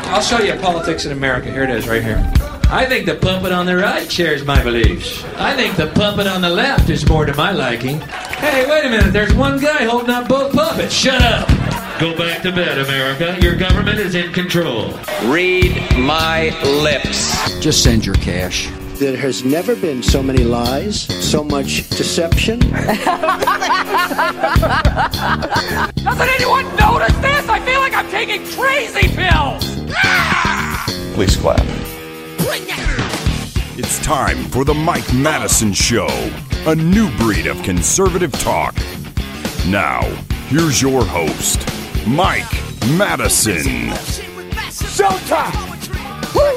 I'll show you politics in America. Here it is, right here. I think the puppet on the right shares my beliefs. I think the puppet on the left is more to my liking. Hey, wait a minute. There's one guy holding up both puppets. Shut up. Go back to bed, America. Your government is in control. Read my lips. Just send your cash. There has never been so many lies, so much deception. Doesn't anyone notice this? I feel like I'm taking crazy pills. Please clap. It's time for the Mike Madison Show, a new breed of conservative talk. Now, here's your host, Mike Madison. Showtime! Woo!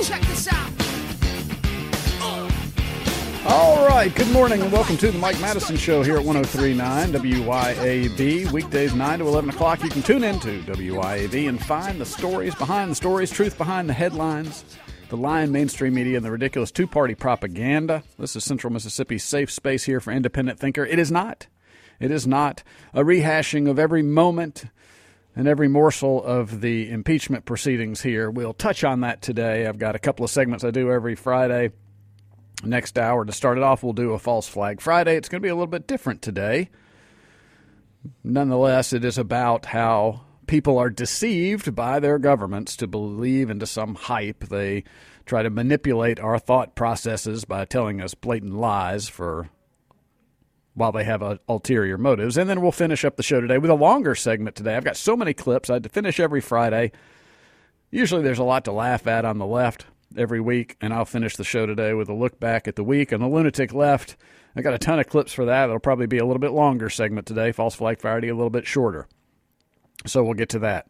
All right, good morning and welcome to the Mike Madison Show here at 103.9 WYAB. Weekdays 9 to 11 o'clock. You can tune into WYAB and find the stories behind the stories, truth behind the headlines, the lying mainstream media, and the ridiculous two-party propaganda. This is Central Mississippi's safe space here for independent thinker. It is not a rehashing of every moment and every morsel of the impeachment proceedings here. We'll touch on that today. I've got a couple of segments I do every Friday. Next hour, to start it off, we'll do a False Flag Friday. It's going to be a little bit different today. Nonetheless, it is about how people are deceived by their governments to believe into some hype. They try to manipulate our thought processes by telling us blatant lies while they have ulterior motives. And then we'll finish up the show today with a longer segment today. I've got so many clips. I had to finish every Friday. Usually there's a lot to laugh at on the left every week, and I'll finish the show today with a look back at the week on the lunatic left. I got a ton of clips for that. It'll probably be a little bit longer segment today. False Flag Friday, a little bit shorter. So we'll get to that.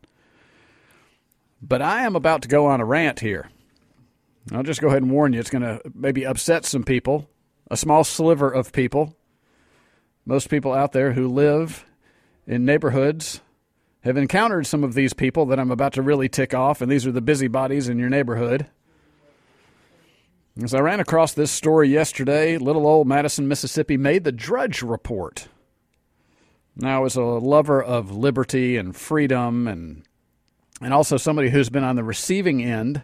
But I am about to go on a rant here. I'll just go ahead and warn you, it's going to maybe upset some people, a small sliver of people. Most people out there who live in neighborhoods have encountered some of these people that I'm about to really tick off, and these are the busybodies in your neighborhood. As I ran across this story yesterday, little old Madison, Mississippi made the Drudge Report. Now, as a lover of liberty and freedom and also somebody who's been on the receiving end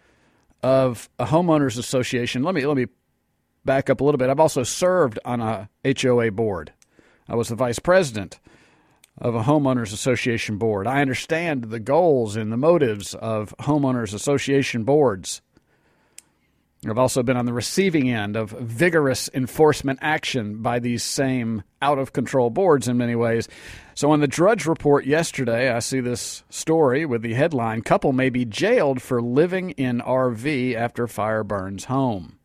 of a homeowners association, let me back up a little bit. I've also served on a HOA board. I was the vice president of a homeowners association board. I understand the goals and the motives of homeowners association boards. I've also been on the receiving end of vigorous enforcement action by these same out-of-control boards in many ways. So on the Drudge Report yesterday, I see this story with the headline, "Couple may be jailed for living in RV after fire burns home."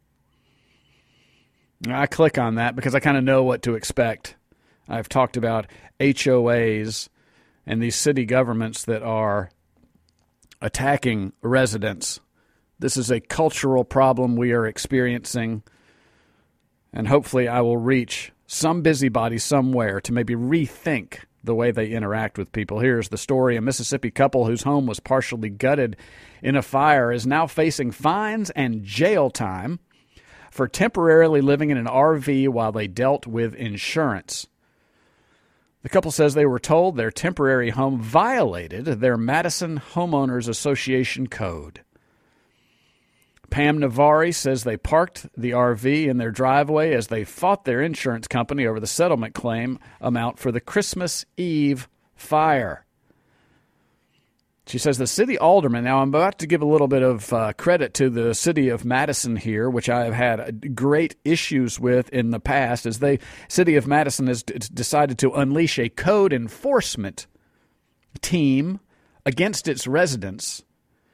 I click on that because I kind of know what to expect. I've talked about HOAs and these city governments that are attacking residents. This is a cultural problem we are experiencing, and hopefully I will reach some busybody somewhere to maybe rethink the way they interact with people. Here's the story. A Mississippi couple whose home was partially gutted in a fire is now facing fines and jail time for temporarily living in an RV while they dealt with insurance. The couple says they were told their temporary home violated their Madison Homeowners Association code. Pam Navari says they parked the RV in their driveway as they fought their insurance company over the settlement claim amount for the Christmas Eve fire. She says the city alderman, now I'm about to give a little bit of credit to the city of Madison here, which I have had great issues with in the past, as city of Madison has decided to unleash a code enforcement team against its residents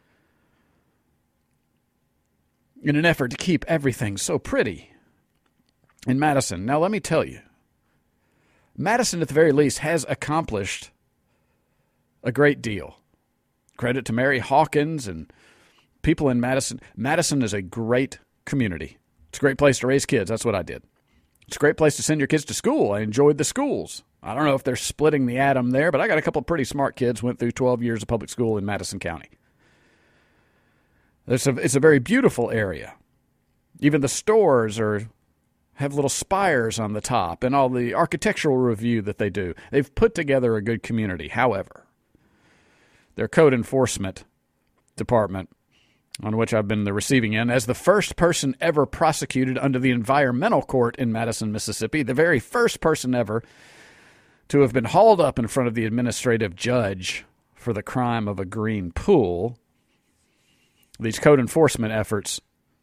in an effort to keep everything so pretty in Madison. Now, let me tell you, Madison, at the very least, has accomplished a great deal. Credit to Mary Hawkins and people in Madison. Madison is a great community. It's a great place to raise kids. That's what I did. It's a great place to send your kids to school. I enjoyed the schools. I don't know if they're splitting the atom there, but I got a couple of pretty smart kids, went through 12 years of public school in Madison County. It's a very beautiful area. Even the stores have little spires on the top, and all the architectural review that they do. They've put together a good community. However, their code enforcement department on which I've been the receiving end, as the first person ever prosecuted under the Environmental Court in Madison, Mississippi, the very first person ever to have been hauled up in front of the administrative judge for the crime of a green pool. These code enforcement efforts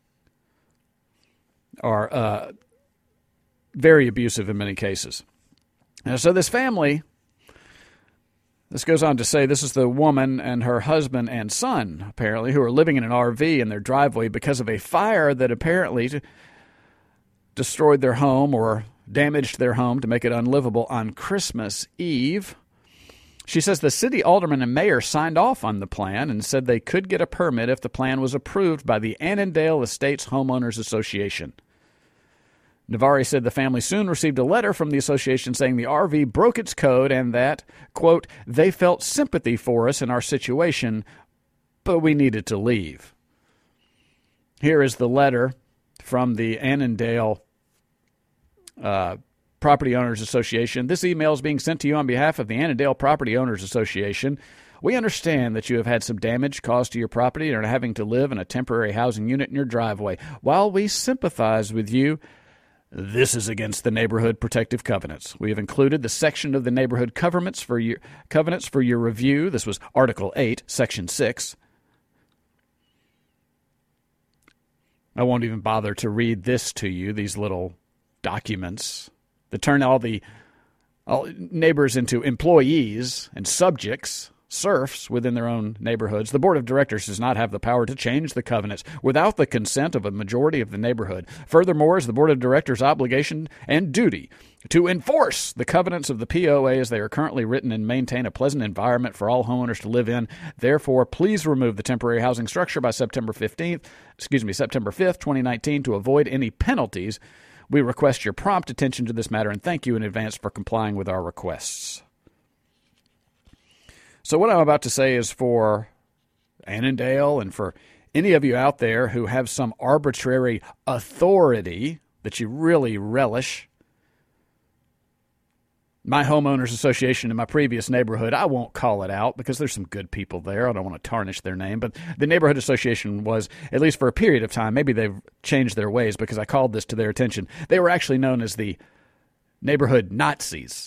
are very abusive in many cases. And so this family, this goes on to say, this is the woman and her husband and son, apparently, who are living in an RV in their driveway because of a fire that apparently destroyed their home or damaged their home to make it unlivable on Christmas Eve. She says the city alderman and mayor signed off on the plan and said they could get a permit if the plan was approved by the Annandale Estates Homeowners Association. Navari said the family soon received a letter from the association saying the RV broke its code and that, quote, they felt sympathy for us in our situation, but we needed to leave. Here is the letter from the Annandale Property Owners Association. This email is being sent to you on behalf of the Annandale Property Owners Association. We understand that you have had some damage caused to your property and are having to live in a temporary housing unit in your driveway. While we sympathize with you, this is against the Neighborhood Protective Covenants. We have included the section of the Neighborhood Covenants for your review. This was Article 8, Section 6. I won't even bother to read this to you, these little documents that turn all neighbors into employees and subjects, serfs within their own neighborhoods. The board of directors does not have the power to change the covenants without the consent of a majority of the neighborhood. Furthermore, it's the board of directors' obligation and duty to enforce the covenants of the POA as they are currently written and maintain a pleasant environment for all homeowners to live in. Therefore, please remove the temporary housing structure by September 5th, 2019 to avoid any penalties. We request your prompt attention to this matter and thank you in advance for complying with our requests. So what I'm about to say is for Annandale and for any of you out there who have some arbitrary authority that you really relish. My homeowners association in my previous neighborhood, I won't call it out because there's some good people there. I don't want to tarnish their name. But the neighborhood association was, at least for a period of time, maybe they've changed their ways because I called this to their attention. They were actually known as the neighborhood Nazis.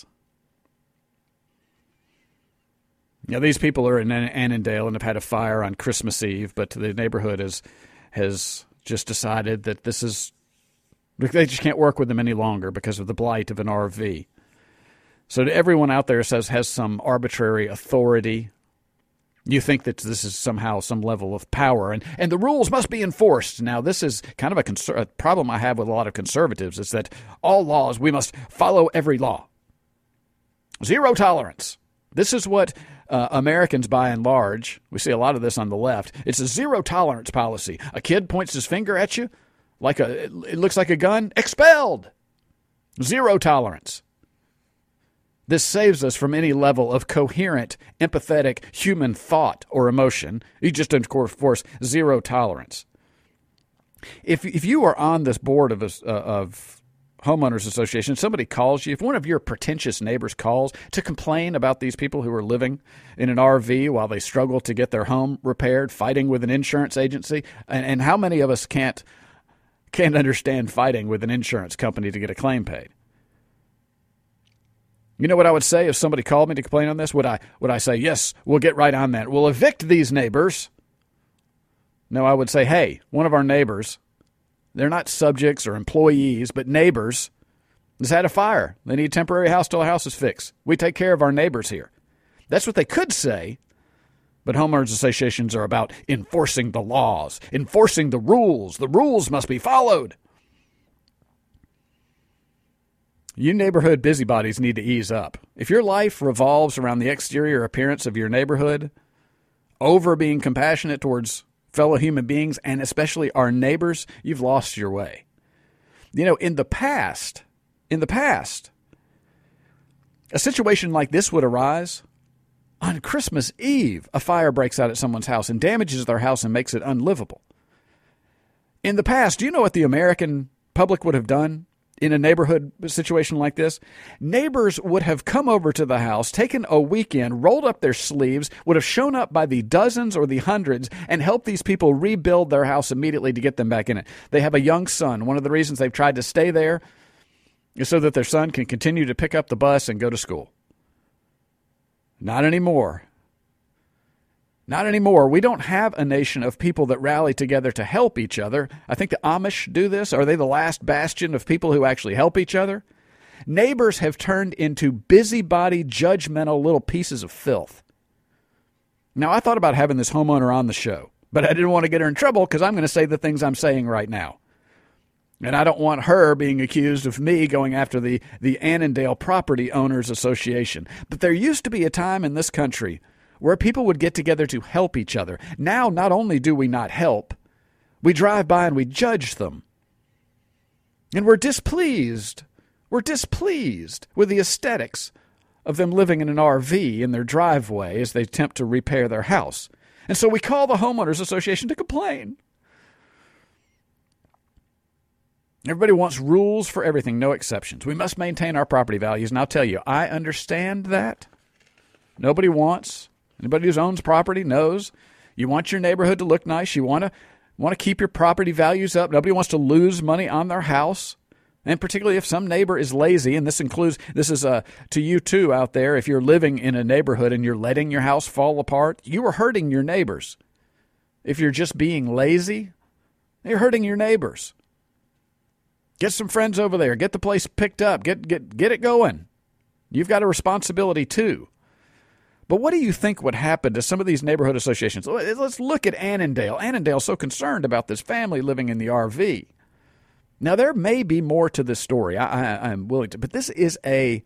Now, these people are in Annandale and have had a fire on Christmas Eve, but the neighborhood has just decided that they just can't work with them any longer because of the blight of an RV. So to everyone out there says has some arbitrary authority, you think that this is somehow some level of power, and the rules must be enforced. Now, this is kind of a problem I have with a lot of conservatives, is that all laws, we must follow every law. Zero tolerance. This is what Americans, by and large, we see a lot of this on the left. It's a zero tolerance policy. A kid points his finger at you, it looks like a gun, expelled. Zero tolerance. This saves us from any level of coherent, empathetic human thought or emotion. You just enforce zero tolerance. If you are on this board of homeowners association, somebody calls you, if one of your pretentious neighbors calls to complain about these people who are living in an RV while they struggle to get their home repaired, fighting with an insurance agency, and how many of us can't understand fighting with an insurance company to get a claim paid? You know what I would say if somebody called me to complain on this? Would I say, yes, we'll get right on that. We'll evict these neighbors. No, I would say, hey, one of our neighbors, they're not subjects or employees, but neighbors, has had a fire. They need a temporary house till the house is fixed. We take care of our neighbors here. That's what they could say. But homeowners associations are about enforcing the laws, enforcing the rules. The rules must be followed. You neighborhood busybodies need to ease up. If your life revolves around the exterior appearance of your neighborhood, over being compassionate towards fellow human beings, and especially our neighbors, you've lost your way. You know, in the past, a situation like this would arise. On Christmas Eve, a fire breaks out at someone's house and damages their house and makes it unlivable. In the past, do you know what the American public would have done? in a neighborhood situation like this, neighbors would have come over to the house, taken a weekend, rolled up their sleeves, would have shown up by the dozens or the hundreds and helped these people rebuild their house immediately to get them back in it. They have a young son. One of the reasons they've tried to stay there is so that their son can continue to pick up the bus and go to school. Not anymore. Not anymore. We don't have a nation of people that rally together to help each other. I think the Amish do this. Are they the last bastion of people who actually help each other? Neighbors have turned into busybody, judgmental little pieces of filth. Now, I thought about having this homeowner on the show, but I didn't want to get her in trouble because I'm going to say the things I'm saying right now. And I don't want her being accused of me going after the Annandale Property Owners Association. But there used to be a time in this country where people would get together to help each other. Now, not only do we not help, we drive by and we judge them. And we're displeased. We're displeased with the aesthetics of them living in an RV in their driveway as they attempt to repair their house. And so we call the Homeowners Association to complain. Everybody wants rules for everything, no exceptions. We must maintain our property values. And I'll tell you, I understand that. Nobody wants. Anybody who owns property knows you want your neighborhood to look nice. You want to keep your property values up. Nobody wants to lose money on their house. And particularly if some neighbor is lazy, and this is to you too out there, if you're living in a neighborhood and you're letting your house fall apart, you are hurting your neighbors. If you're just being lazy, you're hurting your neighbors. Get some friends over there. Get the place picked up. Get it going. You've got a responsibility too. But what do you think would happen to some of these neighborhood associations? Let's look at Annandale. Annandale's so concerned about this family living in the RV. Now, there may be more to this story. I'm willing to, but this is a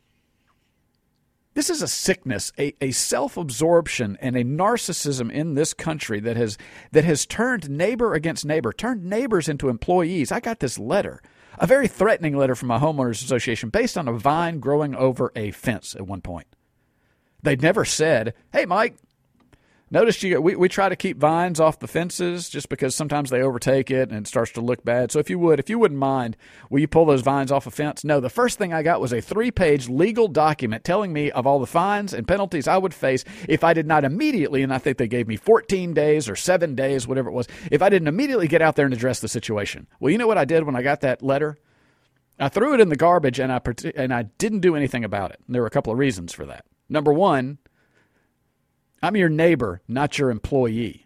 sickness, a self-absorption and a narcissism in this country that has turned neighbor against neighbor, turned neighbors into employees. I got this letter, a very threatening letter from a homeowners association based on a vine growing over a fence at one point. They'd never said, "Hey, Mike, noticed we try to keep vines off the fences just because sometimes they overtake it and it starts to look bad. So if you wouldn't mind, will you pull those vines off a fence?" No, the first thing I got was a 3-page legal document telling me of all the fines and penalties I would face if I did not immediately, and I think they gave me 14 days or 7 days, whatever it was, if I didn't immediately get out there and address the situation. Well, you know what I did when I got that letter? I threw it in the garbage and I didn't do anything about it. And there were a couple of reasons for that. Number one, I'm your neighbor, not your employee.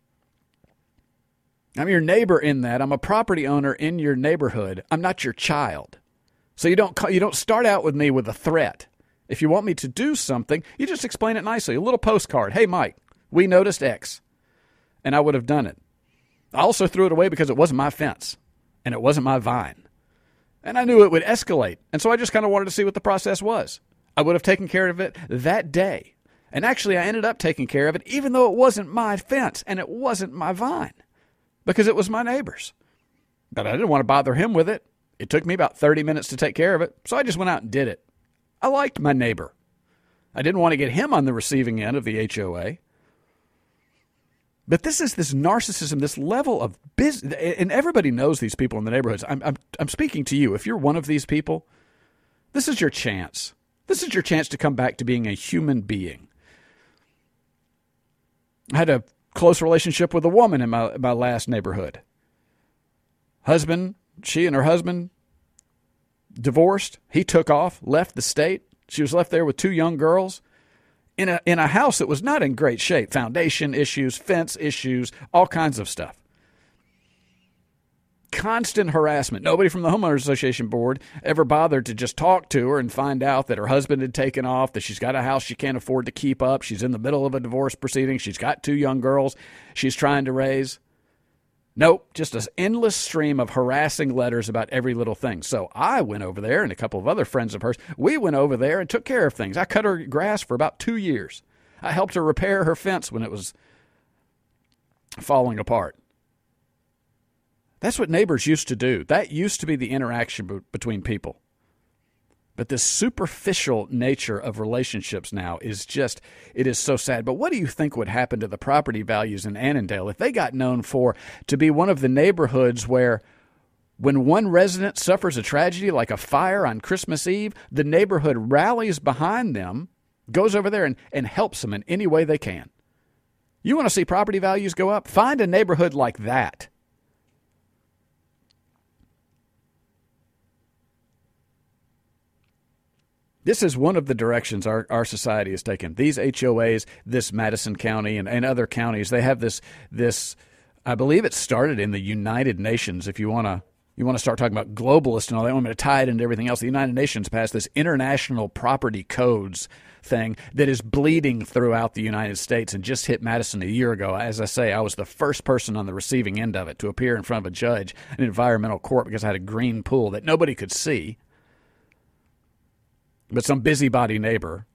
I'm your neighbor in that I'm a property owner in your neighborhood. I'm not your child. So you don't start out with me with a threat. If you want me to do something, you just explain it nicely. A little postcard. "Hey, Mike, we noticed X." And I would have done it. I also threw it away because it wasn't my fence and it wasn't my vine. And I knew it would escalate. And so I just kind of wanted to see what the process was. I would have taken care of it that day. And actually, I ended up taking care of it, even though it wasn't my fence and it wasn't my vine, because it was my neighbor's. But I didn't want to bother him with it. It took me about 30 minutes to take care of it, so I just went out and did it. I liked my neighbor. I didn't want to get him on the receiving end of the HOA. But this is this narcissism, this level of business, and everybody knows these people in the neighborhoods. I'm speaking to you. If you're one of these people, this is your chance. This is your chance to come back to being a human being. I had a close relationship with a woman in my last neighborhood. She and her husband divorced. He took off, left the state. She was left there with 2 young girls in a house that was not in great shape. Foundation issues, fence issues, all kinds of stuff. Constant harassment. Nobody from the Homeowners Association board ever bothered to just talk to her and find out that her husband had taken off, that she's got a house she can't afford to keep up. She's in the middle of a divorce proceeding. She's got 2 young girls she's trying to raise. Nope, just an endless stream of harassing letters about every little thing. So I went over there, and a couple of other friends of hers, we went over there and took care of things. I cut her grass for about 2 years. I helped her repair her fence when it was falling apart. That's what neighbors used to do. That used to be the interaction between people. But this superficial nature of relationships now is it is so sad. But what do you think would happen to the property values in Annandale if they got known to be one of the neighborhoods where When one resident suffers a tragedy like a fire on Christmas Eve, the neighborhood rallies behind them, goes over there and helps them in any way they can. You want to see property values go up? Find a neighborhood like that. This is one of the directions our society has taken. These HOAs, this Madison County and other counties, they have this. I believe it started in the United Nations. If you want to start talking about globalists and all that, I'm going to tie it into everything else. The United Nations passed this international property codes thing that is bleeding throughout the United States and just hit Madison a year ago. As I say, I was the first person on the receiving end of it to appear in front of a judge in environmental court because I had a green pool that nobody could see. But some busybody neighbor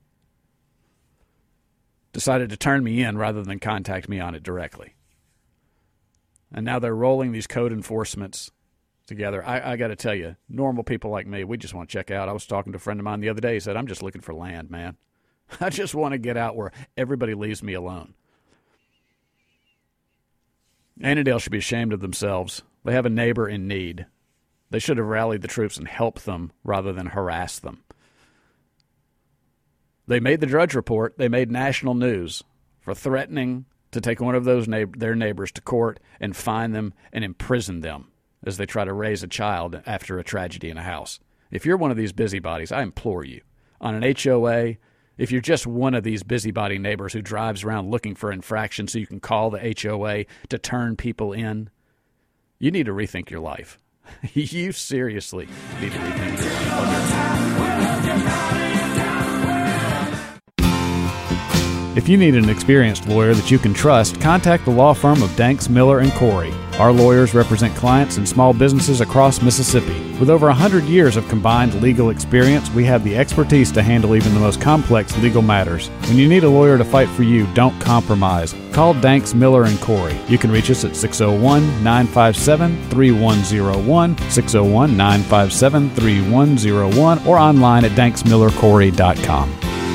decided to turn me in rather than contact me on it directly. And now they're rolling these code enforcements together. I got to tell you, normal people like me, we just want to check out. I was talking to a friend of mine the other day. He said, I'm just looking for land, man. I just want to get out where everybody leaves me alone. Annandale should be ashamed of themselves. They have a neighbor in need. They should have rallied the troops and helped them rather than harass them. They made the Drudge Report. They made national news for threatening to take one of their neighbors to court and fine them and imprison them as they try to raise a child after a tragedy in a house. If you're one of these busybodies, I implore you, on an HOA, if you're just one of these busybody neighbors who drives around looking for infractions so you can call the HOA to turn people in, you need to rethink your life. You seriously need to rethink your life. If you need an experienced lawyer that you can trust, contact the law firm of Danks, Miller & Corey. Our lawyers represent clients and small businesses across Mississippi. With over 100 years of combined legal experience, we have the expertise to handle even the most complex legal matters. When you need a lawyer to fight for you, don't compromise. Call Danks, Miller & Corey. You can reach us at 601-957-3101, 601-957-3101, or online at danksmillercorey.com.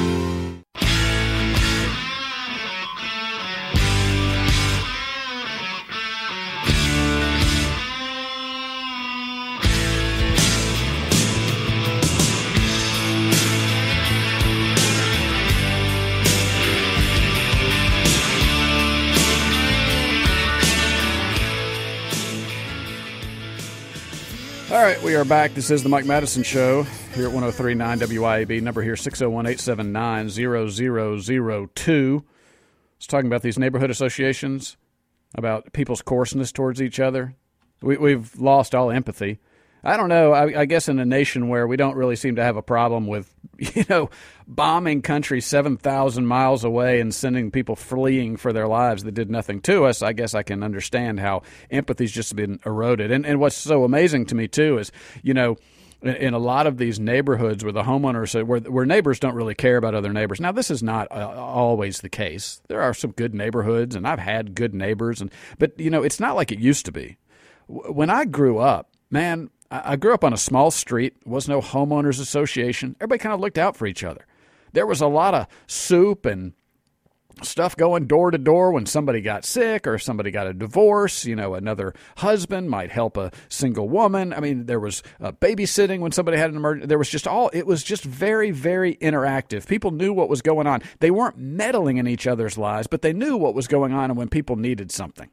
All right, we are back. This is the Mike Madison Show here at 103.9 WIAB. Number here, 601-879-0002. I was talking about these neighborhood associations, about people's coarseness towards each other. We've lost all empathy. I don't know. I guess in a nation where we don't really seem to have a problem with, bombing country 7,000 miles away and sending people fleeing for their lives that did nothing to us, I guess I can understand how empathy's just been eroded. And what's so amazing to me, too, is, in a lot of these neighborhoods where the homeowners, where neighbors don't really care about other neighbors. Now, this is not always the case. There are some good neighborhoods, and I've had good neighbors. But, it's not like it used to be. When I grew up, man, I grew up on a small street. There was no homeowners association. Everybody kind of looked out for each other. There was a lot of soup and stuff going door to door when somebody got sick or somebody got a divorce. Another husband might help a single woman. I mean, there was babysitting when somebody had an emergency. It was just very, very interactive. People knew what was going on. They weren't meddling in each other's lives, but they knew what was going on and when people needed something.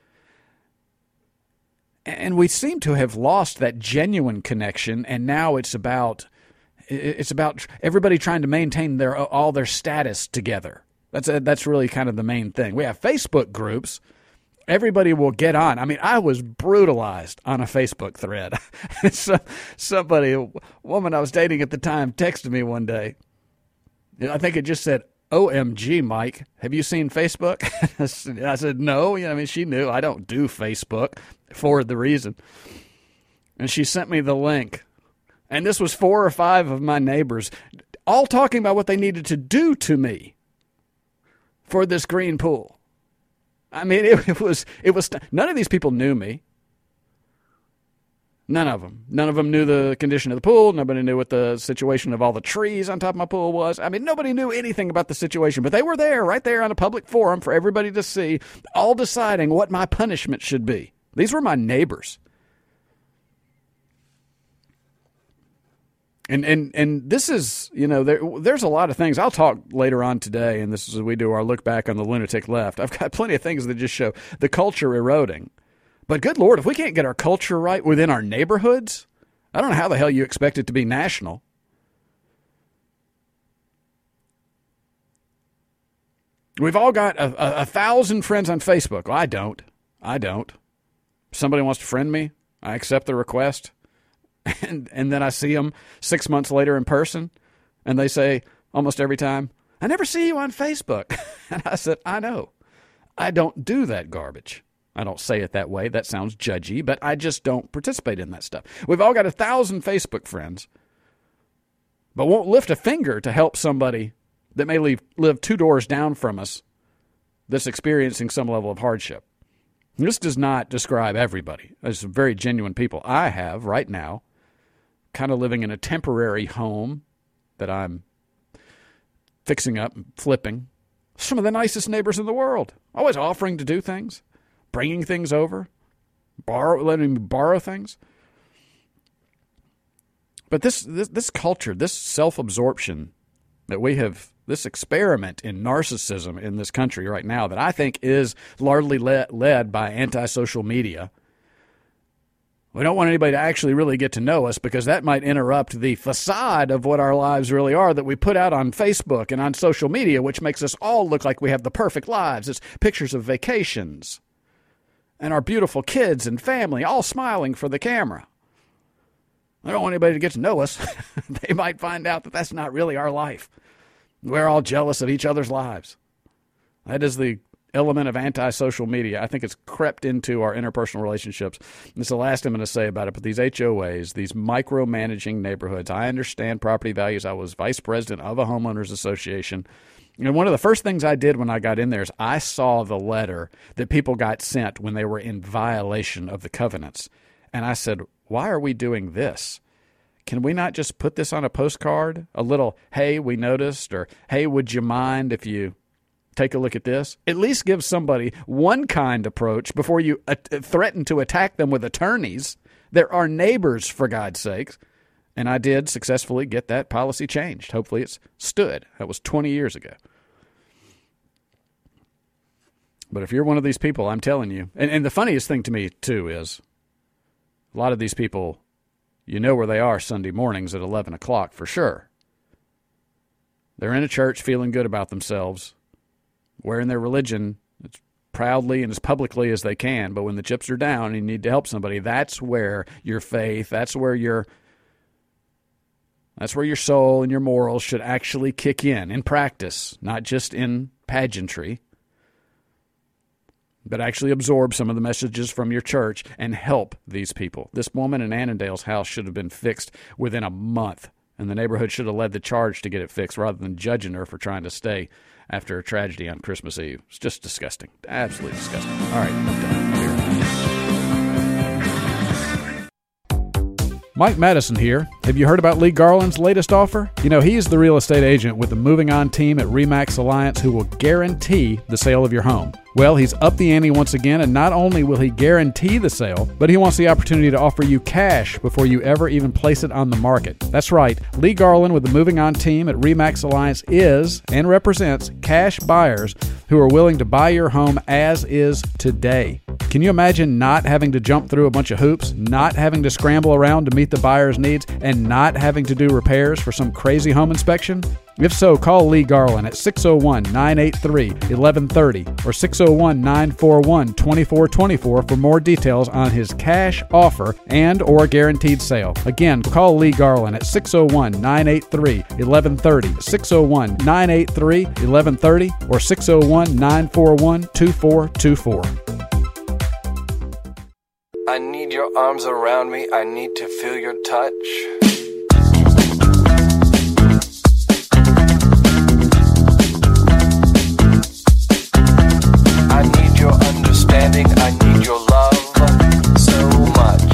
And we seem to have lost that genuine connection, and now it's about everybody trying to maintain all their status together. That's really kind of the main thing. We have Facebook groups. Everybody will get on. I mean, I was brutalized on a Facebook thread. A woman I was dating at the time texted me one day. I think it just said, OMG, Mike, have you seen Facebook? I said, no. She knew I don't do Facebook for the reason. And she sent me the link. And this was 4 or 5 of my neighbors all talking about what they needed to do to me for this green pool. I mean, it was none of these people knew me. None of them. None of them knew the condition of the pool. Nobody knew what the situation of all the trees on top of my pool was. I mean, nobody knew anything about the situation, but they were there, right there on a public forum for everybody to see, all deciding what my punishment should be. These were my neighbors. And this is, there's a lot of things. I'll talk later on today, and this is as we do our look back on the lunatic left. I've got plenty of things that just show the culture eroding. But good Lord, if we can't get our culture right within our neighborhoods, I don't know how the hell you expect it to be national. We've all got a 1,000 friends on Facebook. Well, I don't. If somebody wants to friend me, I accept the request. And then I see them 6 months later in person, and they say almost every time, I never see you on Facebook. And I said, I know. I don't do that garbage. I don't say it that way. That sounds judgy, but I just don't participate in that stuff. We've all got 1,000 Facebook friends, but won't lift a finger to help somebody that may live 2 doors down from us that's experiencing some level of hardship. This does not describe everybody. There's some very genuine people. I have right now kind of living in a temporary home that I'm fixing up and flipping. Some of the nicest neighbors in the world, always offering to do things, bringing things over, letting me borrow things. But this culture, this self-absorption that we have, this experiment in narcissism in this country right now that I think is largely led by anti-social media. We don't want anybody to actually really get to know us because that might interrupt the facade of what our lives really are that we put out on Facebook and on social media, which makes us all look like we have the perfect lives. It's pictures of vacations and our beautiful kids and family all smiling for the camera. I don't want anybody to get to know us. They might find out that that's not really our life. We're all jealous of each other's lives. That is the element of anti-social media. I think it's crept into our interpersonal relationships. This is the last I'm going to say about it, but these HOAs, these micromanaging neighborhoods, I understand property values. I was vice president of a homeowners association. And one of the first things I did when I got in there is I saw the letter that people got sent when they were in violation of the covenants. And I said, why are we doing this? Can we not just put this on a postcard? A little, hey, we noticed, or hey, would you mind if you take a look at this? At least give somebody one kind approach before you threaten to attack them with attorneys. There are neighbors, for God's sakes. And I did successfully get that policy changed. Hopefully it's stood. That was 20 years ago. But if you're one of these people, I'm telling you, and the funniest thing to me, too, is a lot of these people, you know where they are Sunday mornings at 11 o'clock for sure. They're in a church feeling good about themselves, wearing their religion as proudly and as publicly as they can. But when the chips are down and you need to help somebody, that's where your faith, that's where your soul and your morals should actually kick in practice, not just in pageantry, but actually absorb some of the messages from your church and help these people. This woman in Annandale's house should have been fixed within a month, and the neighborhood should have led the charge to get it fixed rather than judging her for trying to stay after a tragedy on Christmas Eve. It's just disgusting. Absolutely disgusting. All right, I'm done. I'll be right back. Mike Madison here. Have you heard about Lee Garland's latest offer? You know, he's the real estate agent with the Moving On team at RE/MAX Alliance who will guarantee the sale of your home. Well, he's upped the ante once again, and not only will he guarantee the sale, but he wants the opportunity to offer you cash before you ever even place it on the market. That's right. Lee Garland with the Moving On team at RE/MAX Alliance is and represents cash buyers who are willing to buy your home as is today. Can you imagine not having to jump through a bunch of hoops, not having to scramble around to meet the buyer's needs, and not having to do repairs for some crazy home inspection? If so, call Lee Garland at 601-983-1130 or 601-941-2424 for more details on his cash offer and or guaranteed sale. Again, call Lee Garland at 601-983-1130, 601-983-1130 or 601-941-2424. I need your arms around me. I need to feel your touch. I need your understanding. I need your love so much.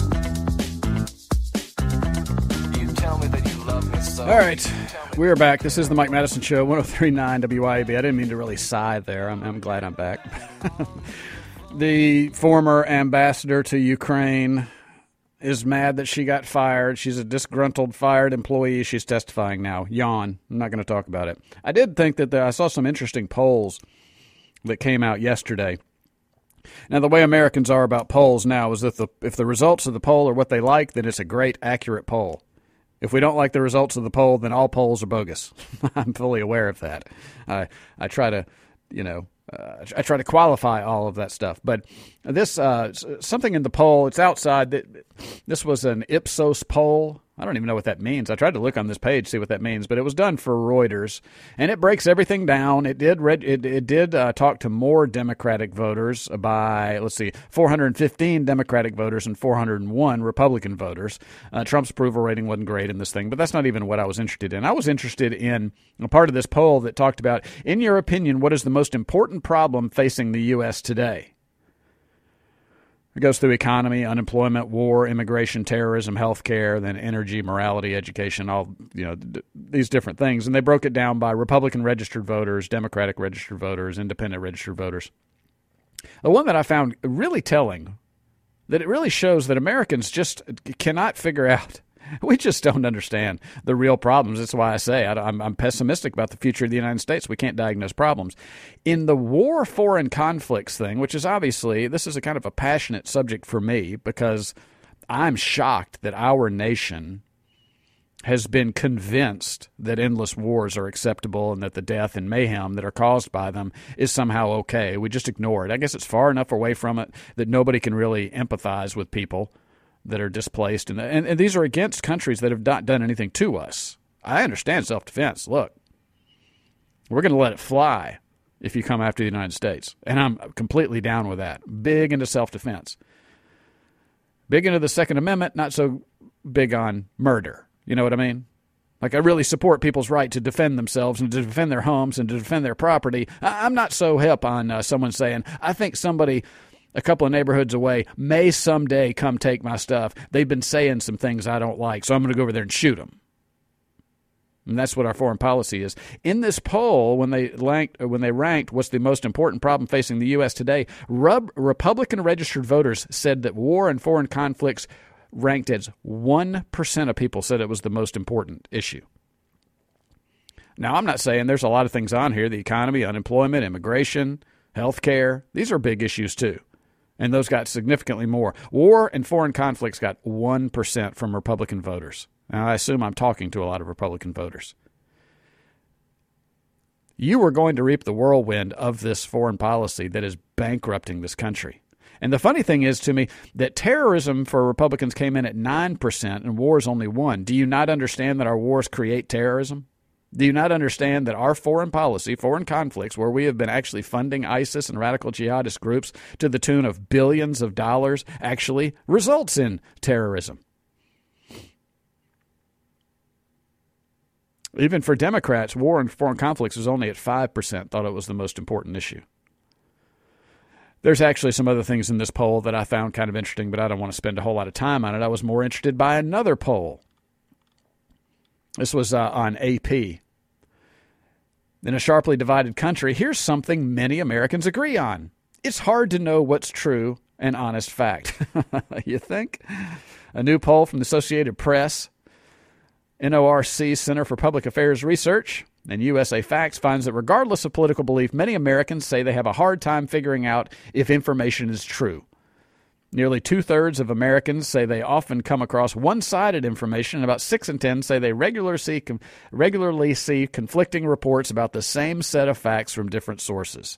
You tell me that you love me so. All right, we're back. This is the Mike Madison Show, 103.9 WYAB. I didn't mean to really sigh there. I'm glad I'm back. The former ambassador to Ukraine is mad that she got fired. She's a disgruntled, fired employee. She's testifying now. Yawn. I'm not going to talk about it. I did think that I saw some interesting polls that came out yesterday. Now, the way Americans are about polls now is that if the results of the poll are what they like, then it's a great, accurate poll. If we don't like the results of the poll, then all polls are bogus. I'm fully aware of that. I try to, I try to qualify all of that stuff. But this something in the poll, it's outside. This was an Ipsos poll. I don't even know what that means. I tried to look on this page, see what that means, but it was done for Reuters, and it breaks everything down. It did talk to more Democratic voters by, 415 Democratic voters and 401 Republican voters. Trump's approval rating wasn't great in this thing, but that's not even what I was interested in. I was interested in a part of this poll that talked about, in your opinion, what is the most important problem facing the U.S. today? It goes through economy, unemployment, war, immigration, terrorism, healthcare, then energy, morality, education, all these different things. And they broke it down by Republican registered voters, Democratic registered voters, independent registered voters. The one that I found really telling, that it really shows that Americans just cannot figure out. We just don't understand the real problems. That's why I say I'm pessimistic about the future of the United States. We can't diagnose problems. In the war, foreign conflicts thing, which is obviously, this is a kind of a passionate subject for me because I'm shocked that our nation has been convinced that endless wars are acceptable and that the death and mayhem that are caused by them is somehow okay. We just ignore it. I guess it's far enough away from it that nobody can really empathize with people that are displaced, and these are against countries that have not done anything to us. I understand self-defense. Look, we're going to let it fly if you come after the United States, and I'm completely down with that. Big into self-defense. Big into the Second Amendment, not so big on murder. You know what I mean? Like, I really support people's right to defend themselves and to defend their homes and to defend their property. I'm not so hip on someone saying, I think somebody a couple of neighborhoods away may someday come take my stuff. They've been saying some things I don't like, so I'm going to go over there and shoot them. And that's what our foreign policy is. In this poll, when they ranked what's the most important problem facing the U.S. today, Republican registered voters said that war and foreign conflicts ranked as 1% of people said it was the most important issue. Now, I'm not saying there's a lot of things on here, the economy, unemployment, immigration, health care. These are big issues too. And those got significantly more. War and foreign conflicts got 1% from Republican voters. Now, I assume I'm talking to a lot of Republican voters. You are going to reap the whirlwind of this foreign policy that is bankrupting this country. And the funny thing is to me that terrorism for Republicans came in at 9% and war is only 1%. Do you not understand that our wars create terrorism? Do you not understand that our foreign policy, foreign conflicts, where we have been actually funding ISIS and radical jihadist groups to the tune of billions of dollars, actually results in terrorism? Even for Democrats, war and foreign conflicts was only at 5%, thought it was the most important issue. There's actually some other things in this poll that I found kind of interesting, but I don't want to spend a whole lot of time on it. I was more interested by another poll. This was on AP. In a sharply divided country, here's something many Americans agree on. It's hard to know what's true and honest fact. You think? A new poll from the Associated Press, NORC Center for Public Affairs Research, and USA Facts finds that regardless of political belief, many Americans say they have a hard time figuring out if information is true. Nearly 2/3 of Americans say they often come across one-sided information, and about 6 in 10 say they regularly see conflicting reports about the same set of facts from different sources.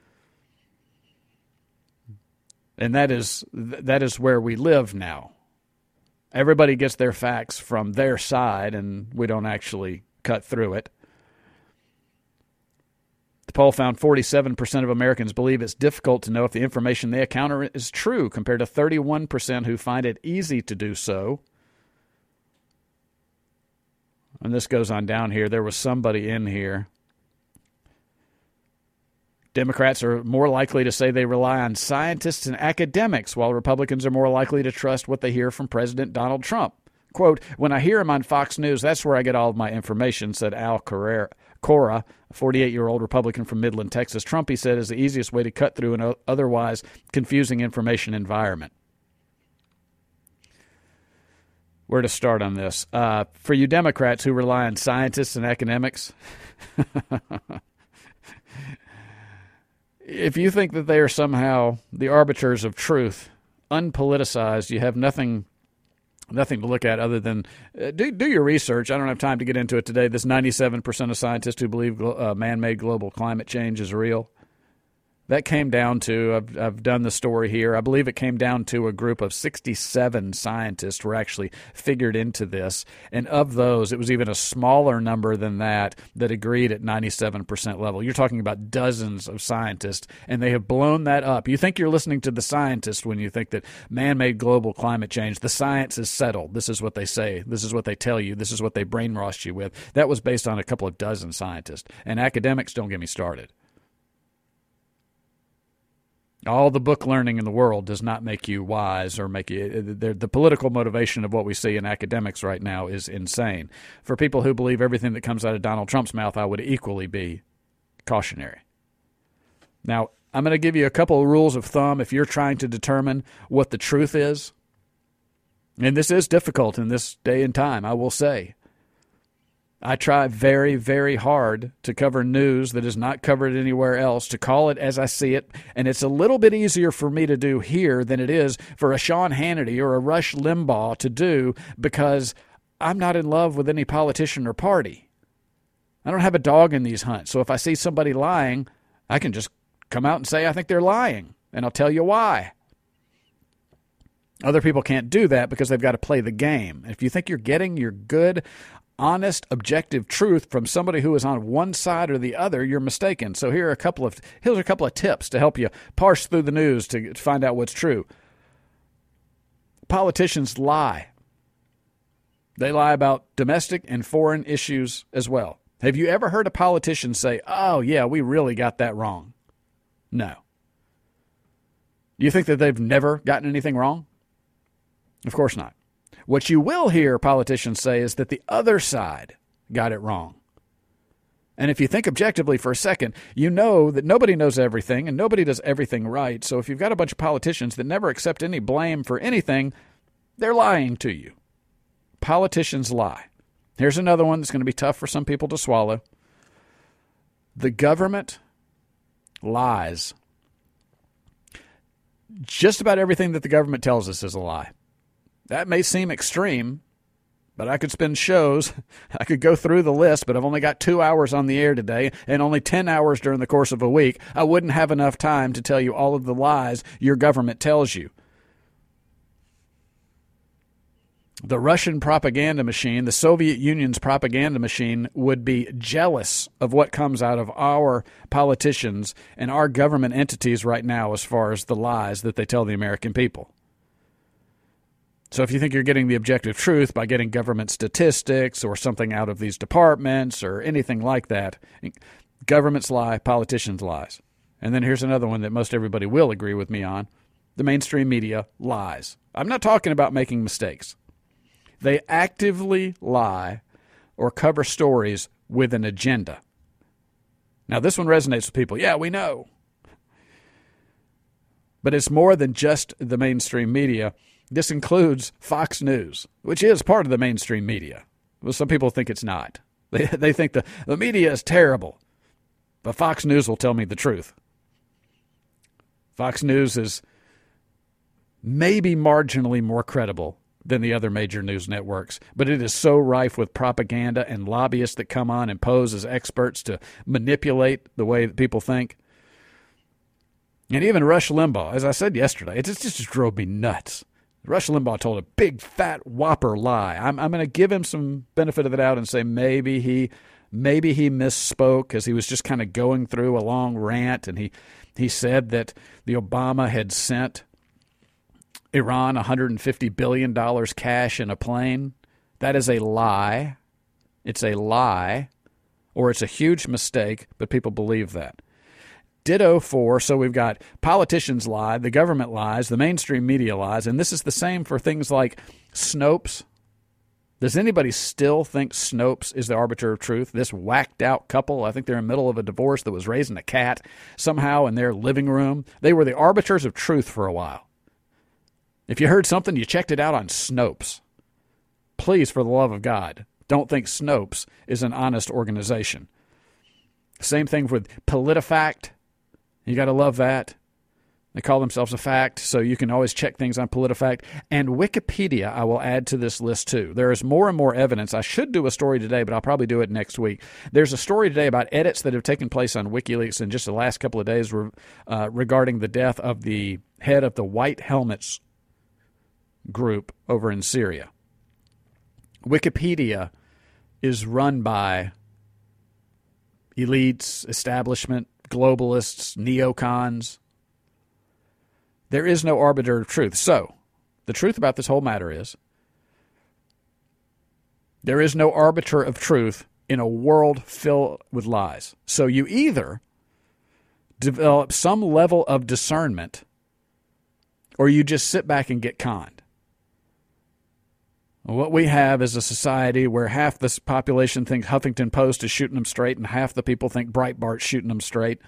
And that is where we live now. Everybody gets their facts from their side, and we don't actually cut through it. The poll found 47% of Americans believe it's difficult to know if the information they encounter is true, compared to 31% who find it easy to do so. And this goes on down here. There was somebody in here. Democrats are more likely to say they rely on scientists and academics, while Republicans are more likely to trust what they hear from President Donald Trump. Quote, when I hear him on Fox News, that's where I get all of my information, said Al Cora, a 48-year-old Republican from Midland, Texas. Trump, he said, is the easiest way to cut through an otherwise confusing information environment. where to start on this. For you Democrats who rely on scientists and academics, if you think that they are somehow the arbiters of truth, unpoliticized, you have nothing to look at other than do your research. I don't have time to get into it today. This 97% of scientists who believe man-made global climate change is real. That came down to, I've done the story here, I believe it came down to a group of 67 scientists were actually figured into this. And of those, it was even a smaller number than that agreed at 97% level. You're talking about dozens of scientists, and they have blown that up. You think you're listening to the scientists when you think that man-made global climate change, the science is settled. This is what they say. This is what they tell you. This is what they brainwashed you with. That was based on a couple of dozen scientists. And academics, don't get me started. All the book learning in the world does not make you wise or make you. The political motivation of what we see in academics right now is insane. For people who believe everything that comes out of Donald Trump's mouth, I would equally be cautionary. Now, I'm going to give you a couple of rules of thumb if you're trying to determine what the truth is. And this is difficult in this day and time, I will say. I try very, very hard to cover news that is not covered anywhere else, to call it as I see it, and it's a little bit easier for me to do here than it is for a Sean Hannity or a Rush Limbaugh to do because I'm not in love with any politician or party. I don't have a dog in these hunts, so if I see somebody lying, I can just come out and say I think they're lying, and I'll tell you why. Other people can't do that because they've got to play the game. If you think you're getting your good, honest, objective truth from somebody who is on one side or the other, you're mistaken. So here's a couple of tips to help you parse through the news to find out what's true. Politicians lie. They lie about domestic and foreign issues as well. Have you ever heard a politician say, "Oh, yeah, we really got that wrong"? No. You think that they've never gotten anything wrong? Of course not. What you will hear politicians say is that the other side got it wrong. And if you think objectively for a second, you know that nobody knows everything and nobody does everything right. So if you've got a bunch of politicians that never accept any blame for anything, they're lying to you. Politicians lie. Here's another one that's going to be tough for some people to swallow. The government lies. Just about everything that the government tells us is a lie. That may seem extreme, but I could spend shows. I could go through the list, but I've only got 2 hours on the air today and only 10 hours during the course of a week. I wouldn't have enough time to tell you all of the lies your government tells you. The Russian propaganda machine, the Soviet Union's propaganda machine, would be jealous of what comes out of our politicians and our government entities right now as far as the lies that they tell the American people. So if you think you're getting the objective truth by getting government statistics or something out of these departments or anything like that, governments lie, politicians lies. And then here's another one that most everybody will agree with me on. The mainstream media lies. I'm not talking about making mistakes. They actively lie or cover stories with an agenda. Now, this one resonates with people. Yeah, we know. But it's more than just the mainstream media. This includes Fox News, which is part of the mainstream media. Well, some people think it's not. They think the media is terrible, but Fox News will tell me the truth. Fox News is maybe marginally more credible than the other major news networks, but it is so rife with propaganda and lobbyists that come on and pose as experts to manipulate the way that people think. And even Rush Limbaugh, as I said yesterday, it just drove me nuts. Rush Limbaugh told a big, fat, whopper lie. I'm going to give him some benefit of the doubt and say maybe he misspoke because he was just kind of going through a long rant, and he said that the Obama had sent Iran $150 billion cash in a plane. That is a lie. It's a lie, or it's a huge mistake, but people believe that. Ditto for, so we've got politicians lie, the government lies, the mainstream media lies, and this is the same for things like Snopes. Does anybody still think Snopes is the arbiter of truth? This whacked out couple, I think they're in the middle of a divorce that was raising a cat somehow in their living room. They were the arbiters of truth for a while. If you heard something, you checked it out on Snopes. please, for the love of God, don't think Snopes is an honest organization. Same thing with PolitiFact. You got to love that. They call themselves a fact, so you can always check things on PolitiFact. And Wikipedia, I will add to this list too. There is more and more evidence. I should do a story today, but I'll probably do it next week. There's a story today about edits that have taken place on WikiLeaks in just the last couple of days regarding the death of the head of the White Helmets group over in Syria. Wikipedia is run by elites, establishment, globalists, neocons. There is no arbiter of truth. So, the truth about this whole matter is there is no arbiter of truth in a world filled with lies. So you either develop some level of discernment or you just sit back and get conned. What we have is a society where half the population thinks Huffington Post is shooting them straight and half the people think Breitbart's shooting them straight.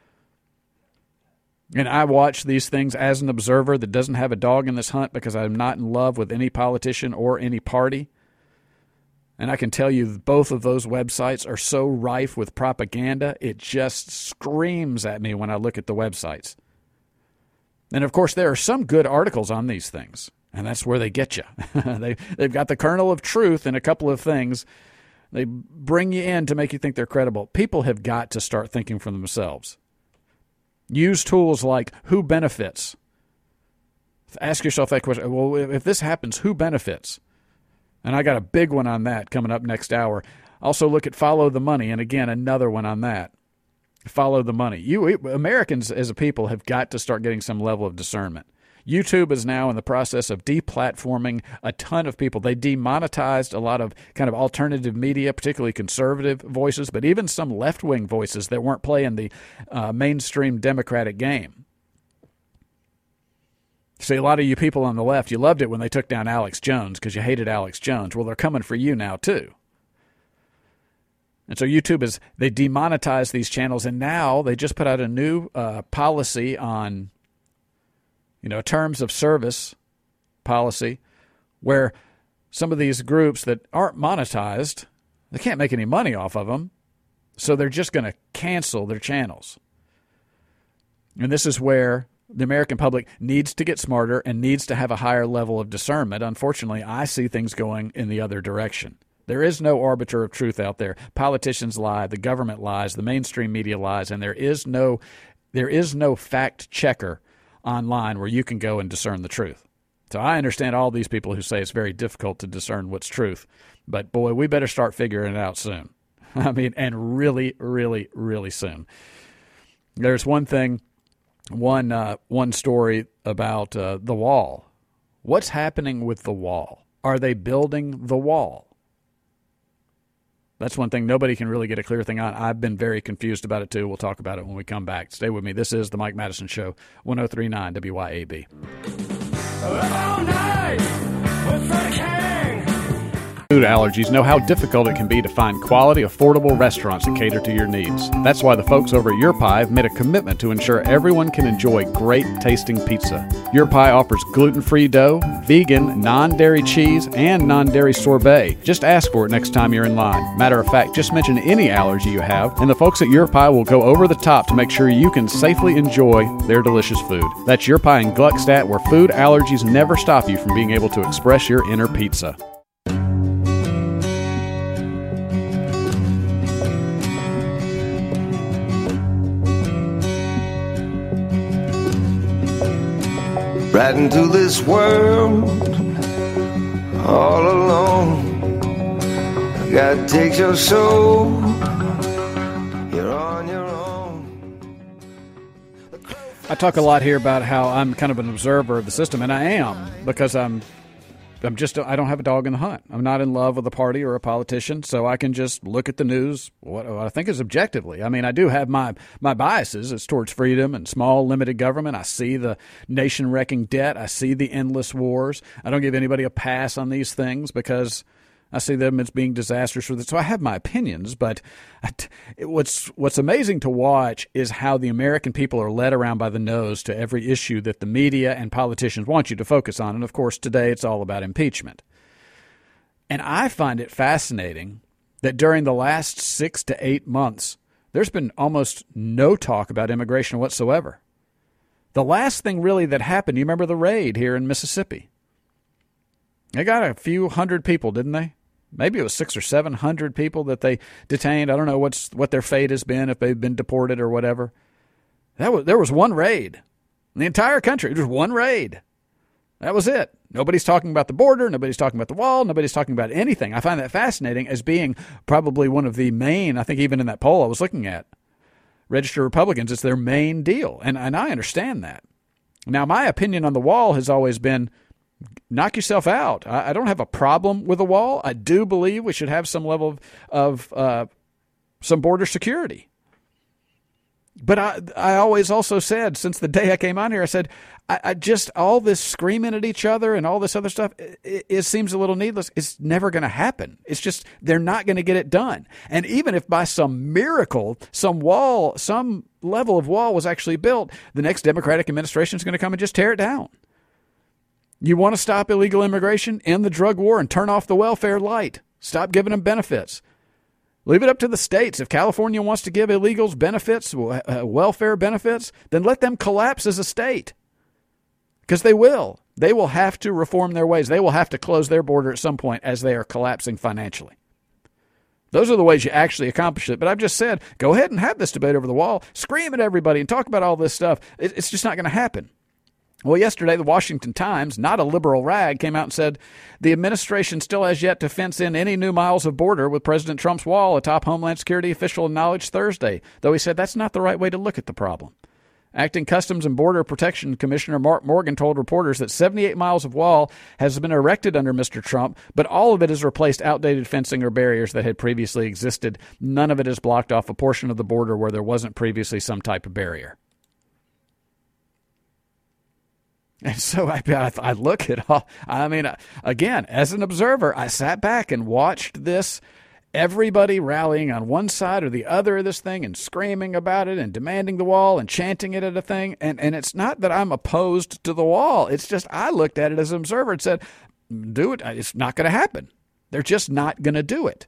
And I watch these things as an observer that doesn't have a dog in this hunt because I'm not in love with any politician or any party. And I can tell you both of those websites are so rife with propaganda, it just screams at me when I look at the websites. And, of course, there are some good articles on these things, and that's where they get you. They've got the kernel of truth in a couple of things. They bring you in to make you think they're credible. People have got to start thinking for themselves. Use tools like who benefits. Ask yourself that question. Well, if this happens, who benefits? And I got a big one on that coming up next hour. Also look at Follow the Money, and again, another one on that. Follow the money. Americans as a people have got to start getting some level of discernment. YouTube is now in the process of deplatforming a ton of people. They demonetized a lot of kind of alternative media, particularly conservative voices, but even some left-wing voices that weren't playing the mainstream Democratic game. See, a lot of you people on the left, you loved it when they took down Alex Jones because you hated Alex Jones. Well, they're coming for you now, too. And so YouTube they demonetized these channels, and now they just put out a new policy on terms of service policy where some of these groups that aren't monetized, they can't make any money off of them, so they're just going to cancel their channels. And this is where the American public needs to get smarter and needs to have a higher level of discernment. Unfortunately, I see things going in the other direction. There is no arbiter of truth out there. Politicians lie, the government lies, the mainstream media lies, and there is no fact checker online where you can go and discern the truth. So I understand all these people who say it's very difficult to discern what's truth, but boy, we better start figuring it out soon. I mean, and really, really, really soon. There's one story about the wall. What's happening with the wall? Are they building the wall? That's one thing nobody can really get a clear thing on. I've been very confused about it, too. We'll talk about it when we come back. Stay with me. This is the Mike Madison Show, 103.9 WYAB. All night with Freddie King. Food allergies know how difficult it can be to find quality, affordable restaurants that cater to your needs. That's why the folks over at Your Pie have made a commitment to ensure everyone can enjoy great tasting pizza. Your Pie offers gluten-free dough, vegan, non-dairy cheese, and non-dairy sorbet. Just ask for it next time you're in line. Matter of fact, just mention any allergy you have, and the folks at Your Pie will go over the top to make sure you can safely enjoy their delicious food. That's Your Pie in Gluckstadt, where food allergies never stop you from being able to express your inner pizza. Right into this world all alone. God takes your soul. You're on your own. I talk a lot here about how I'm kind of an observer of the system, and I am, because I don't have a dog in the hunt. I'm not in love with a party or a politician, so I can just look at the news, what I think is objectively. I mean, I do have my biases. It's towards freedom and small, limited government. I see the nation-wrecking debt. I see the endless wars. I don't give anybody a pass on these things because I see them as being disastrous for this. So I have my opinions, but what's amazing to watch is how the American people are led around by the nose to every issue that the media and politicians want you to focus on. And, of course, today it's all about impeachment. And I find it fascinating that during the last 6 to 8 months, there's been almost no talk about immigration whatsoever. The last thing really that happened, you remember the raid here in Mississippi? They got a few hundred people, didn't they? Maybe it was 600 or 700 people that they detained. I don't know what their fate has been, if they've been deported or whatever. There was one raid in the entire country. It was one raid. That was it. Nobody's talking about the border. Nobody's talking about the wall. Nobody's talking about anything. I find that fascinating as being probably one of the main, I think even in that poll I was looking at, registered Republicans, it's their main deal. And I understand that. Now, my opinion on the wall has always been, knock yourself out. I don't have a problem with a wall. I do believe we should have some level of some border security. But I always also said, since the day I came on here, I said, I just, all this screaming at each other and all this other stuff, it seems a little needless. It's never going to happen. It's just, they're not going to get it done. And even if by some miracle, some level of wall was actually built, the next Democratic administration is going to come and just tear it down. You want to stop illegal immigration? End the drug war and turn off the welfare light. Stop giving them benefits. Leave it up to the states. If California wants to give illegals benefits, welfare benefits, then let them collapse as a state. Because they will. They will have to reform their ways. They will have to close their border at some point as they are collapsing financially. Those are the ways you actually accomplish it. But I've just said, go ahead and have this debate over the wall. Scream at everybody and talk about all this stuff. It's just not going to happen. Well, yesterday, the Washington Times, not a liberal rag, came out and said the administration still has yet to fence in any new miles of border with President Trump's wall, a top Homeland Security official acknowledged Thursday, though he said that's not the right way to look at the problem. Acting Customs and Border Protection Commissioner Mark Morgan told reporters that 78 miles of wall has been erected under Mr. Trump, but all of it has replaced outdated fencing or barriers that had previously existed. None of it has blocked off a portion of the border where there wasn't previously some type of barrier. And so I look at all, I mean, again, as an observer, I sat back and watched this, everybody rallying on one side or the other of this thing and screaming about it and demanding the wall and chanting it at a thing. And it's not that I'm opposed to the wall. It's just I looked at it as an observer and said, do it. It's not going to happen. They're just not going to do it.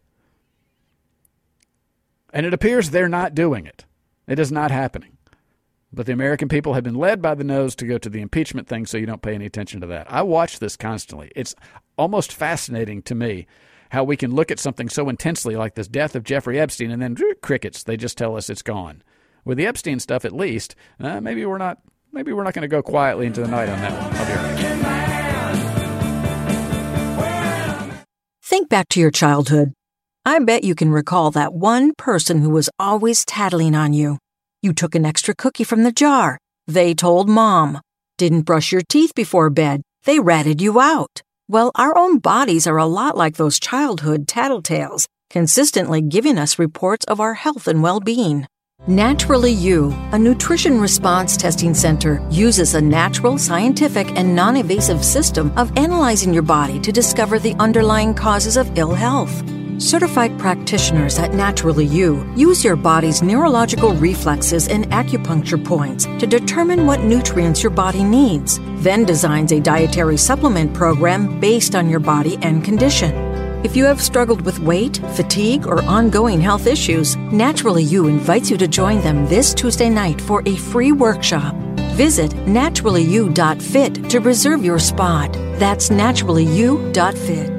And it appears they're not doing it. It is not happening. But the American people have been led by the nose to go to the impeachment thing, so you don't pay any attention to that. I watch this constantly. It's almost fascinating to me how we can look at something so intensely like this death of Jeffrey Epstein and then crickets. They just tell us it's gone. With the Epstein stuff, at least, maybe we're not going to go quietly into the night on that one. I'll be right back. Think back to your childhood. I bet you can recall that one person who was always tattling on you. You took an extra cookie from the jar. They told Mom. Didn't brush your teeth before bed. They ratted you out. Well, our own bodies are a lot like those childhood tattletales, consistently giving us reports of our health and well-being. Naturally You, a nutrition response testing center, uses a natural, scientific, and non-invasive system of analyzing your body to discover the underlying causes of ill health. Certified practitioners at Naturally You use your body's neurological reflexes and acupuncture points to determine what nutrients your body needs, then designs a dietary supplement program based on your body and condition. If you have struggled with weight, fatigue, or ongoing health issues, Naturally You invites you to join them this Tuesday night for a free workshop. Visit naturallyu.fit to reserve your spot. That's naturallyu.fit.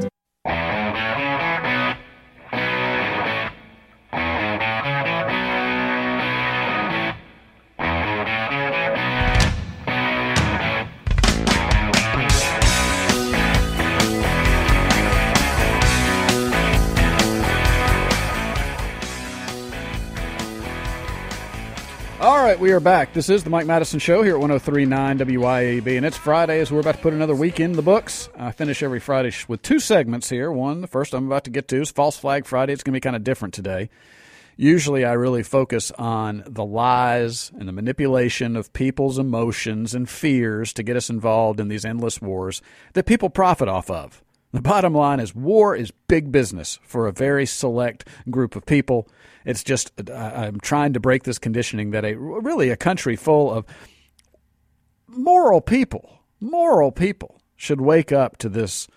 All right, we are back. This is the Mike Madison Show here at 103.9 WYAB, and it's Friday as we're about to put another week in the books. I finish every Friday with two segments here. One, the first I'm about to get to, is False Flag Friday. It's going to be kind of different today. Usually I really focus on the lies and the manipulation of people's emotions and fears to get us involved in these endless wars that people profit off of. The bottom line is war is big business for a very select group of people. It's just I'm trying to break this conditioning that a country full of moral people should wake up to this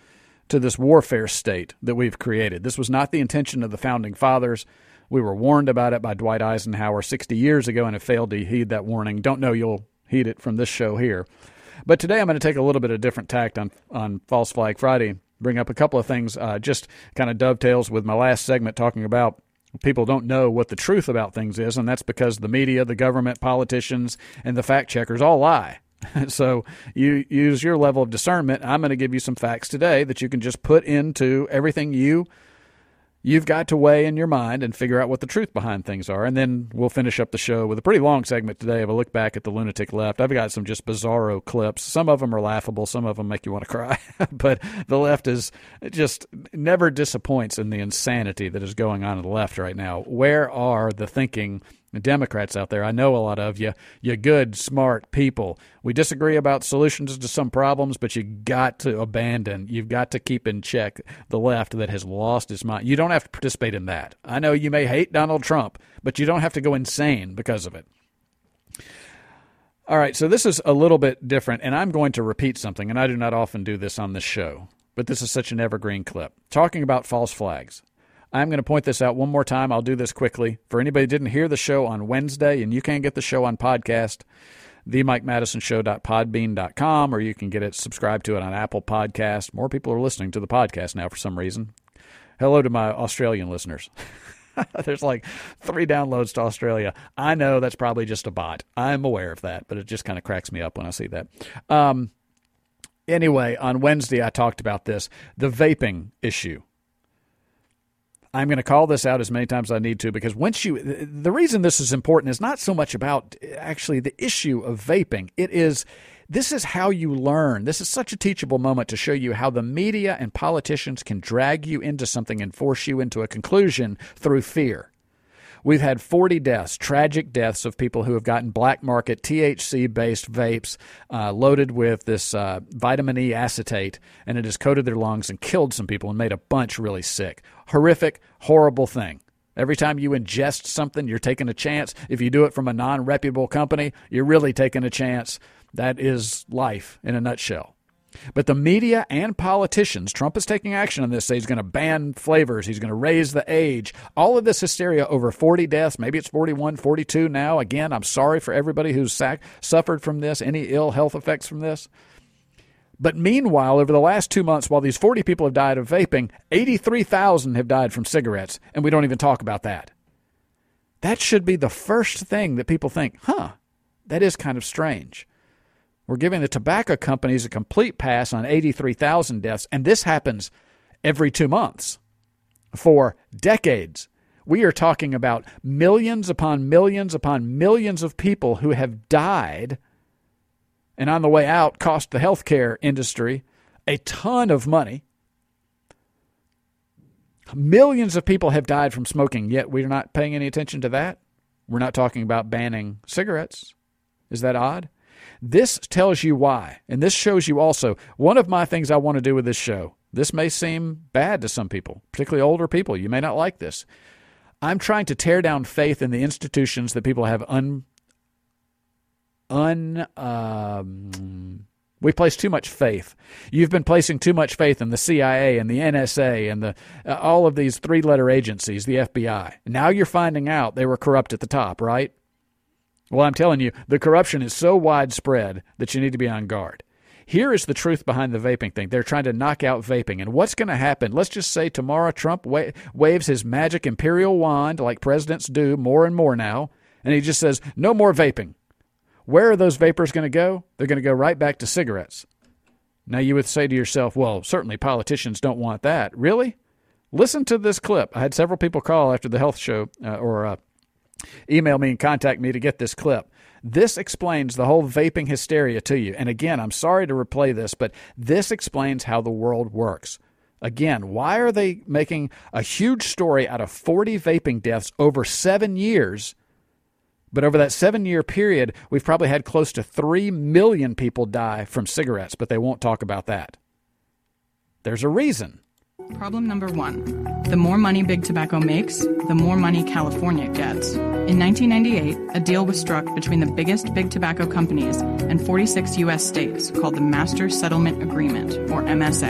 to this warfare state that we've created. This was not the intention of the Founding Fathers. We were warned about it by Dwight Eisenhower 60 years ago and have failed to heed that warning. Don't know you'll heed it from this show here. But today I'm going to take a little bit of different tact on False Flag Friday, bring up a couple of things, just kind of dovetails with my last segment talking about people don't know what the truth about things is, and that's because the media, the government, politicians, and the fact checkers all lie. So you use your level of discernment. I'm going to give you some facts today that you can just put into everything you've got to weigh in your mind and figure out what the truth behind things are. And then we'll finish up the show with a pretty long segment today of a look back at the lunatic left. I've got some just bizarro clips. Some of them are laughable. Some of them make you want to cry. But the left is just never disappoints in the insanity that is going on the left right now. Where are the thinking Democrats out there? I know a lot of you good, smart people. We disagree about solutions to some problems, but you've got to keep in check the left that has lost its mind. You don't have to participate in that. I know you may hate Donald Trump, but you don't have to go insane because of it. All right, so this is a little bit different, and I'm going to repeat something, and I do not often do this on this show, but this is such an evergreen clip. Talking about false flags. I'm going to point this out one more time. I'll do this quickly. For anybody who didn't hear the show on Wednesday, and you can get the show on podcast, themikemadisonshow.podbean.com, or you can get it, subscribe to it on Apple Podcast. More people are listening to the podcast now for some reason. Hello to my Australian listeners. There's like 3 downloads to Australia. I know that's probably just a bot. I'm aware of that, but it just kind of cracks me up when I see that. Anyway, on Wednesday I talked about this, the vaping issue. I'm going to call this out as many times as I need to because the reason this is important is not so much about actually the issue of vaping. This is how you learn. This is such a teachable moment to show you how the media and politicians can drag you into something and force you into a conclusion through fear. We've had 40 deaths, tragic deaths of people who have gotten black market THC-based vapes loaded with this vitamin E acetate, and it has coated their lungs and killed some people and made a bunch really sick. Horrific, horrible thing. Every time you ingest something, you're taking a chance. If you do it from a non-reputable company, you're really taking a chance. That is life in a nutshell. But the media and politicians, Trump is taking action on this. Say he's going to ban flavors. He's going to raise the age. All of this hysteria over 40 deaths. Maybe it's 41, 42 now. Again, I'm sorry for everybody who's suffered from this, any ill health effects from this. But meanwhile, over the last 2 months, while these 40 people have died of vaping, 83,000 have died from cigarettes, and we don't even talk about that. That should be the first thing that people think, that is kind of strange. We're giving the tobacco companies a complete pass on 83,000 deaths, and this happens every 2 months for decades. We are talking about millions upon millions upon millions of people who have died, and on the way out cost the healthcare industry a ton of money. Millions of people have died from smoking, yet we're not paying any attention to that. We're not talking about banning cigarettes. Is that odd? This tells you why, and this shows you also one of my things I want to do with this show. This may seem bad to some people, particularly older people. You may not like this. I'm trying to tear down faith in the institutions that people have we place too much faith. You've been placing too much faith in the CIA and the NSA and all of these 3-letter agencies, the FBI. Now you're finding out they were corrupt at the top, right? Well, I'm telling you, the corruption is so widespread that you need to be on guard. Here is the truth behind the vaping thing. They're trying to knock out vaping. And what's going to happen? Let's just say tomorrow Trump waves his magic imperial wand like presidents do more and more now, and he just says, no more vaping. Where are those vapors going to go? They're going to go right back to cigarettes. Now you would say to yourself, well, certainly politicians don't want that. Really? Listen to this clip. I had several people call after the health show email me and contact me to get this clip. This explains the whole vaping hysteria to you. And again, I'm sorry to replay this, but this explains how the world works. Again, why are they making a huge story out of 40 vaping deaths over 7 years? But over that 7-year period, we've probably had close to 3 million people die from cigarettes, but they won't talk about that. There's a reason. Problem number 1. The more money Big Tobacco makes, the more money California gets. In 1998, a deal was struck between the biggest Big Tobacco companies and 46 U.S. states called the Master Settlement Agreement, or MSA.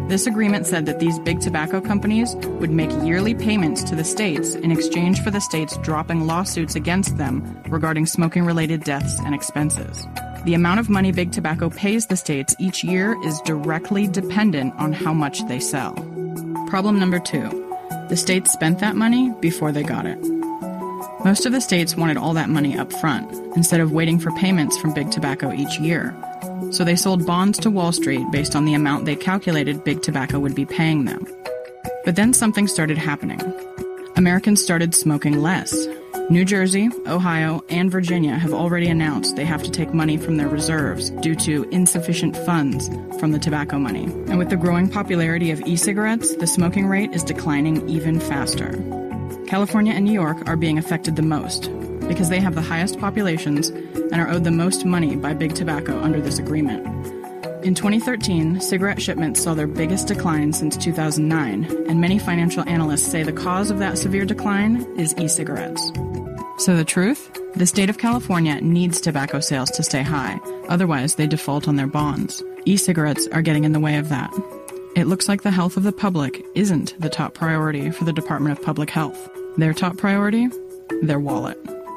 This agreement said that these big tobacco companies would make yearly payments to the states in exchange for the states dropping lawsuits against them regarding smoking-related deaths and expenses. The amount of money Big Tobacco pays the states each year is directly dependent on how much they sell. Problem number 2. The states spent that money before they got it. Most of the states wanted all that money up front, instead of waiting for payments from Big Tobacco each year. So they sold bonds to Wall Street based on the amount they calculated Big Tobacco would be paying them. But then something started happening. Americans started smoking less. New Jersey, Ohio, and Virginia have already announced they have to take money from their reserves due to insufficient funds from the tobacco money. And with the growing popularity of e-cigarettes, the smoking rate is declining even faster. California and New York are being affected the most because they have the highest populations and are owed the most money by Big Tobacco under this agreement. In 2013, cigarette shipments saw their biggest decline since 2009, and many financial analysts say the cause of that severe decline is e-cigarettes. So the truth? The state of California needs tobacco sales to stay high, otherwise they default on their bonds. E-cigarettes are getting in the way of that. It looks like the health of the public isn't the top priority for the Department of Public Health. Their top priority? Their wallet.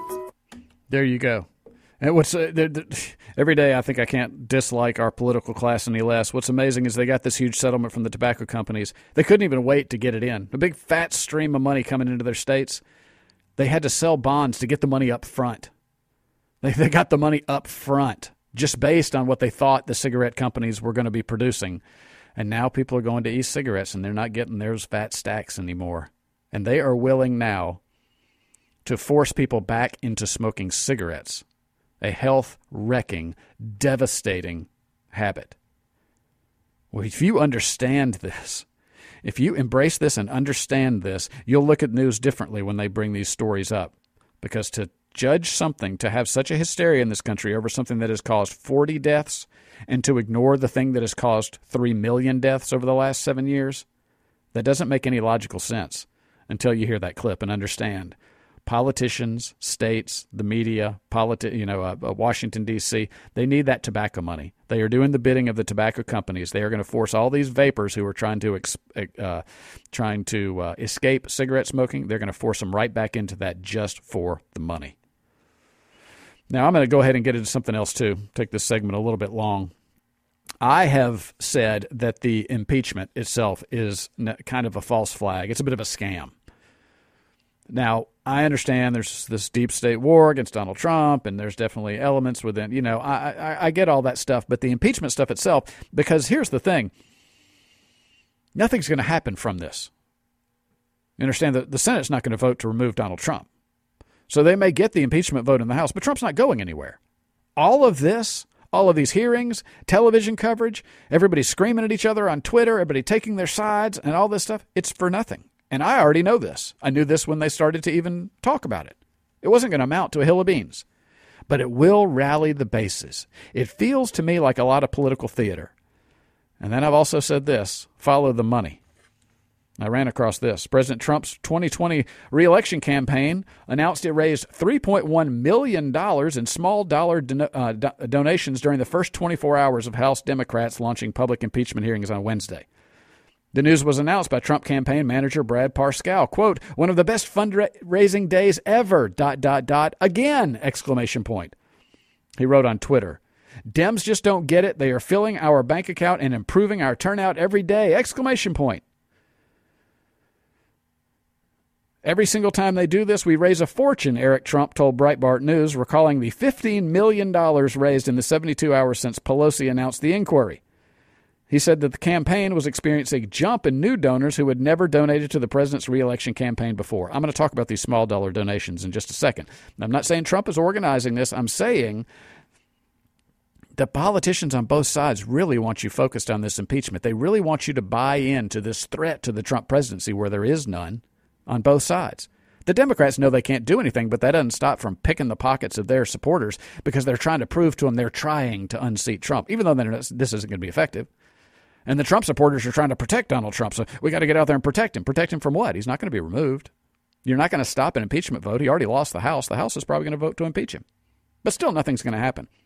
There you go. And what's every day I think I can't dislike our political class any less. What's amazing is they got this huge settlement from the tobacco companies. They couldn't even wait to get it in. A big fat stream of money coming into their states. They had to sell bonds to get the money up front. They got the money up front just based on what they thought the cigarette companies were going to be producing. And now people are going to e-cigarettes and they're not getting those fat stacks anymore. And they are willing now to force people back into smoking cigarettes. A health-wrecking, devastating habit. Well, if you understand this, if you embrace this and understand this, you'll look at news differently when they bring these stories up. Because to judge something, to have such a hysteria in this country over something that has caused 40 deaths, and to ignore the thing that has caused 3 million deaths over the last 7 years, that doesn't make any logical sense until you hear that clip and understand. Politicians, states, the media, Washington, D.C., they need that tobacco money. They are doing the bidding of the tobacco companies. They are going to force all these vapors who are trying to escape cigarette smoking, they're going to force them right back into that just for the money. Now, I'm going to go ahead and get into something else, too. Take this segment a little bit long. I have said that the impeachment itself is kind of a false flag. It's a bit of a scam. Now, I understand there's this deep state war against Donald Trump, and there's definitely elements within, I get all that stuff, but the impeachment stuff itself, because here's the thing, nothing's going to happen from this. You understand that the Senate's not going to vote to remove Donald Trump. So they may get the impeachment vote in the House, but Trump's not going anywhere. All of this, all of these hearings, television coverage, everybody screaming at each other on Twitter, everybody taking their sides, and all this stuff, it's for nothing. And I already know this. I knew this when they started to even talk about it. It wasn't going to amount to a hill of beans. But it will rally the bases. It feels to me like a lot of political theater. And then I've also said this, follow the money. I ran across this. President Trump's 2020 re-election campaign announced it raised $3.1 million in small dollar donations during the first 24 hours of House Democrats launching public impeachment hearings on Wednesday. The news was announced by Trump campaign manager Brad Parscale. Quote, one of the best fundraising days ever, ... again, ! He wrote on Twitter, Dems just don't get it. They are filling our bank account and improving our turnout every day, ! Every single time they do this, we raise a fortune, Eric Trump told Breitbart News, recalling the $15 million raised in the 72 hours since Pelosi announced the inquiry. He said that the campaign was experiencing a jump in new donors who had never donated to the president's re-election campaign before. I'm going to talk about these small dollar donations in just a second. I'm not saying Trump is organizing this. I'm saying the politicians on both sides really want you focused on this impeachment. They really want you to buy into this threat to the Trump presidency where there is none on both sides. The Democrats know they can't do anything, but that doesn't stop from picking the pockets of their supporters because they're trying to prove to them they're trying to unseat Trump, even though this isn't going to be effective. And the Trump supporters are trying to protect Donald Trump. So we got to get out there and protect him. Protect him from what? He's not going to be removed. You're not going to stop an impeachment vote. He already lost the House. The House is probably going to vote to impeach him. But still, nothing's going to happen.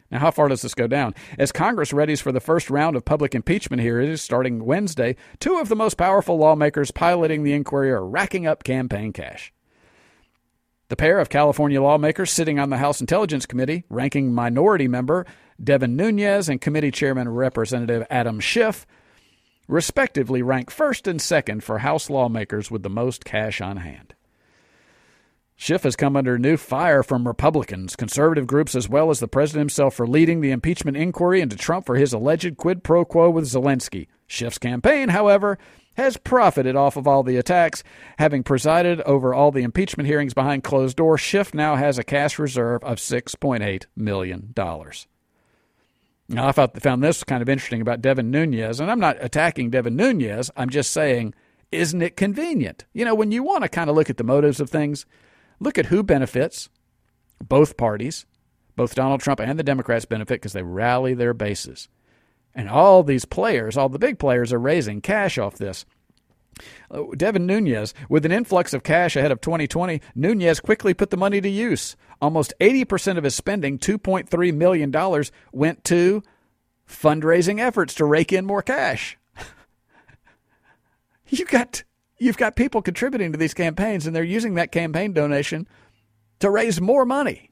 Now, how far does this go down? As Congress readies for the first round of public impeachment hearings starting Wednesday, two of the most powerful lawmakers piloting the inquiry are racking up campaign cash. The pair of California lawmakers sitting on the House Intelligence Committee, ranking minority member Devin Nunes and committee chairman Representative Adam Schiff, respectively rank first and second for House lawmakers with the most cash on hand. Schiff has come under new fire from Republicans, conservative groups, as well as the president himself for leading the impeachment inquiry into Trump for his alleged quid pro quo with Zelensky. Schiff's campaign, however, has profited off of all the attacks. Having presided over all the impeachment hearings behind closed doors, Schiff now has a cash reserve of $6.8 million. Now, I found this kind of interesting about Devin Nunes, and I'm not attacking Devin Nunes. I'm just saying, isn't it convenient? You know, when you want to kind of look at the motives of things, look at who benefits. Both parties, both Donald Trump and the Democrats benefit because they rally their bases. And all these players, all the big players, are raising cash off this. Devin Nunes, with an influx of cash ahead of 2020, Nunes quickly put the money to use. Almost 80% of his spending, $2.3 million, went to fundraising efforts to rake in more cash. You've got people contributing to these campaigns, and they're using that campaign donation to raise more money.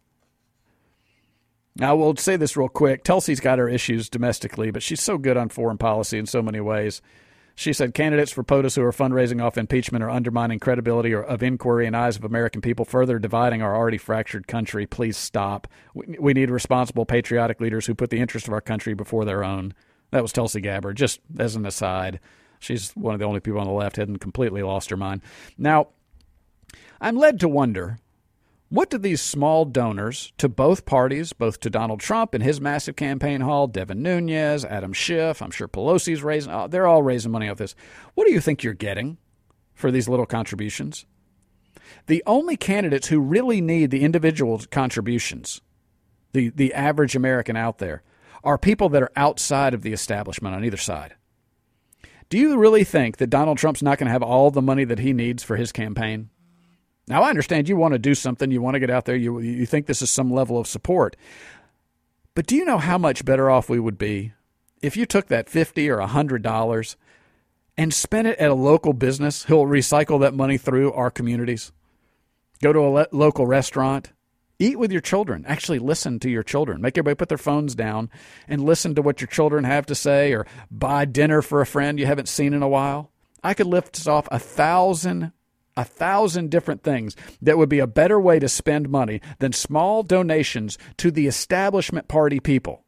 Now, we'll say this real quick. Tulsi's got her issues domestically, but she's so good on foreign policy in so many ways. She said candidates for POTUS who are fundraising off impeachment are undermining credibility of inquiry in eyes of American people, further dividing our already fractured country. Please stop. We need responsible, patriotic leaders who put the interest of our country before their own. That was Tulsi Gabbard, just as an aside. She's one of the only people on the left who hadn't completely lost her mind. Now, I'm led to wonder, what do these small donors to both parties, both to Donald Trump and his massive campaign haul, Devin Nunes, Adam Schiff, I'm sure Pelosi's raising, they're all raising money off this. What do you think you're getting for these little contributions? The only candidates who really need the individual contributions, the average American out there, are people that are outside of the establishment on either side. Do you really think that Donald Trump's not going to have all the money that he needs for his campaign? Now, I understand you want to do something. You want to get out there. You think this is some level of support. But do you know how much better off we would be if you took that $50 or $100 and spent it at a local business who'll recycle that money through our communities? Go to a local restaurant. Eat with your children. Actually listen to your children. Make everybody put their phones down and listen to what your children have to say, or buy dinner for a friend you haven't seen in a while. I could lift off 1,000 different things that would be a better way to spend money than small donations to the establishment party people.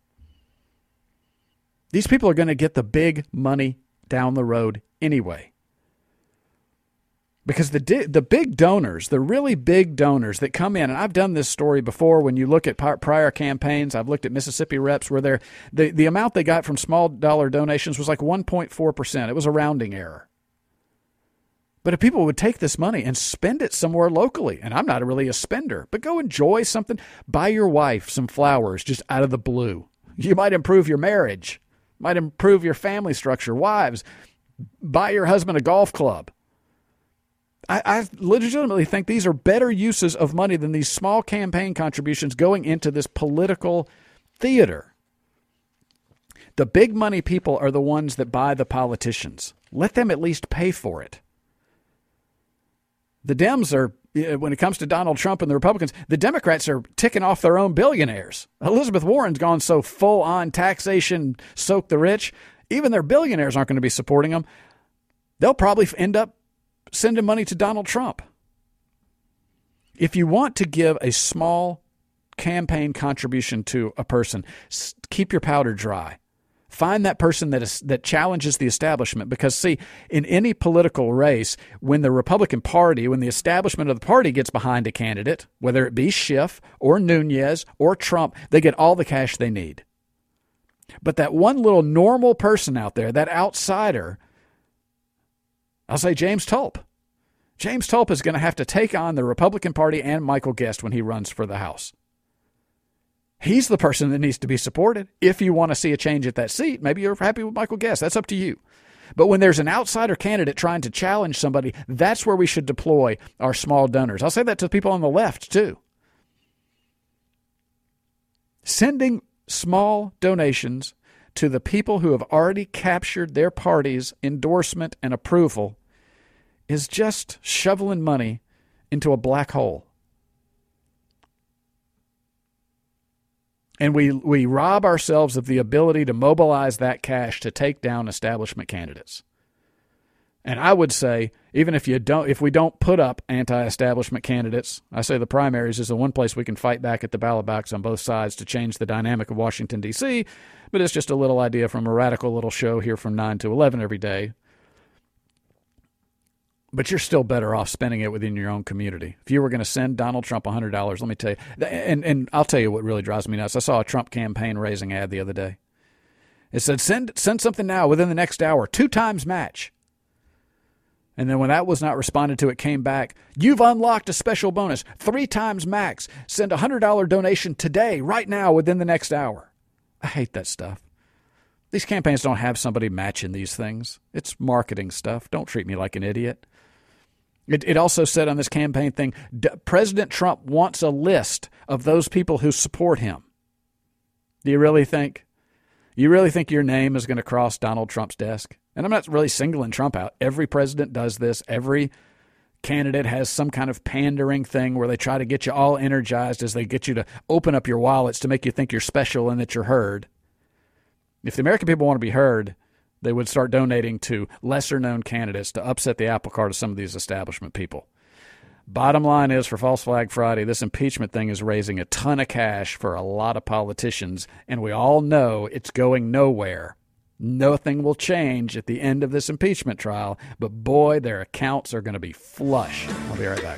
These people are going to get the big money down the road anyway. Because the big donors, the really big donors that come in, and I've done this story before when you look at prior campaigns. I've looked at Mississippi reps where the amount they got from small dollar donations was like 1.4%. It was a rounding error. But if people would take this money and spend it somewhere locally, and I'm not really a spender, but go enjoy something, buy your wife some flowers just out of the blue. You might improve your marriage, might improve your family structure. Wives, buy your husband a golf club. I legitimately think these are better uses of money than these small campaign contributions going into this political theater. The big money people are the ones that buy the politicians. Let them at least pay for it. The Dems are, when it comes to Donald Trump and the Republicans, the Democrats are ticking off their own billionaires. Elizabeth Warren's gone so full-on taxation, soak the rich, even their billionaires aren't going to be supporting them. They'll probably end up sending money to Donald Trump. If you want to give a small campaign contribution to a person, keep your powder dry. Find that person that challenges the establishment. Because, see, in any political race, when the Republican Party, when the establishment of the party gets behind a candidate, whether it be Schiff or Nunes or Trump, they get all the cash they need. But that one little normal person out there, that outsider, I'll say James Tulp. James Tulp is going to have to take on the Republican Party and Michael Guest when he runs for the House. He's the person that needs to be supported. If you want to see a change at that seat, maybe you're happy with Michael Guest. That's up to you. But when there's an outsider candidate trying to challenge somebody, that's where we should deploy our small donors. I'll say that to people on the left, too. Sending small donations to the people who have already captured their party's endorsement and approval is just shoveling money into a black hole. And we rob ourselves of the ability to mobilize that cash to take down establishment candidates. And I would say, even if we don't put up anti-establishment candidates, I say the primaries is the one place we can fight back at the ballot box on both sides to change the dynamic of Washington, D.C., but it's just a little idea from a radical little show here from 9 to 11 every day. But you're still better off spending it within your own community. If you were going to send Donald Trump $100, let me tell you, and I'll tell you what really drives me nuts. I saw a Trump campaign raising ad the other day. It said, send something now within the next hour, 2 times match. And then when that was not responded to, it came back, you've unlocked a special bonus, 3 times max. Send a $100 donation today, right now, within the next hour. I hate that stuff. These campaigns don't have somebody matching these things. It's marketing stuff. Don't treat me like an idiot. It also said on this campaign thing, President Trump wants a list of those people who support him. Do you really think your name is going to cross Donald Trump's desk? And I'm not really singling Trump out. Every president does this. Every candidate has some kind of pandering thing where they try to get you all energized as they get you to open up your wallets to make you think you're special and that you're heard. If the American people want to be heard, they would start donating to lesser-known candidates to upset the apple cart of some of these establishment people. Bottom line is, for False Flag Friday, this impeachment thing is raising a ton of cash for a lot of politicians, and we all know it's going nowhere. Nothing will change at the end of this impeachment trial, but boy, their accounts are going to be flush. I'll be right back.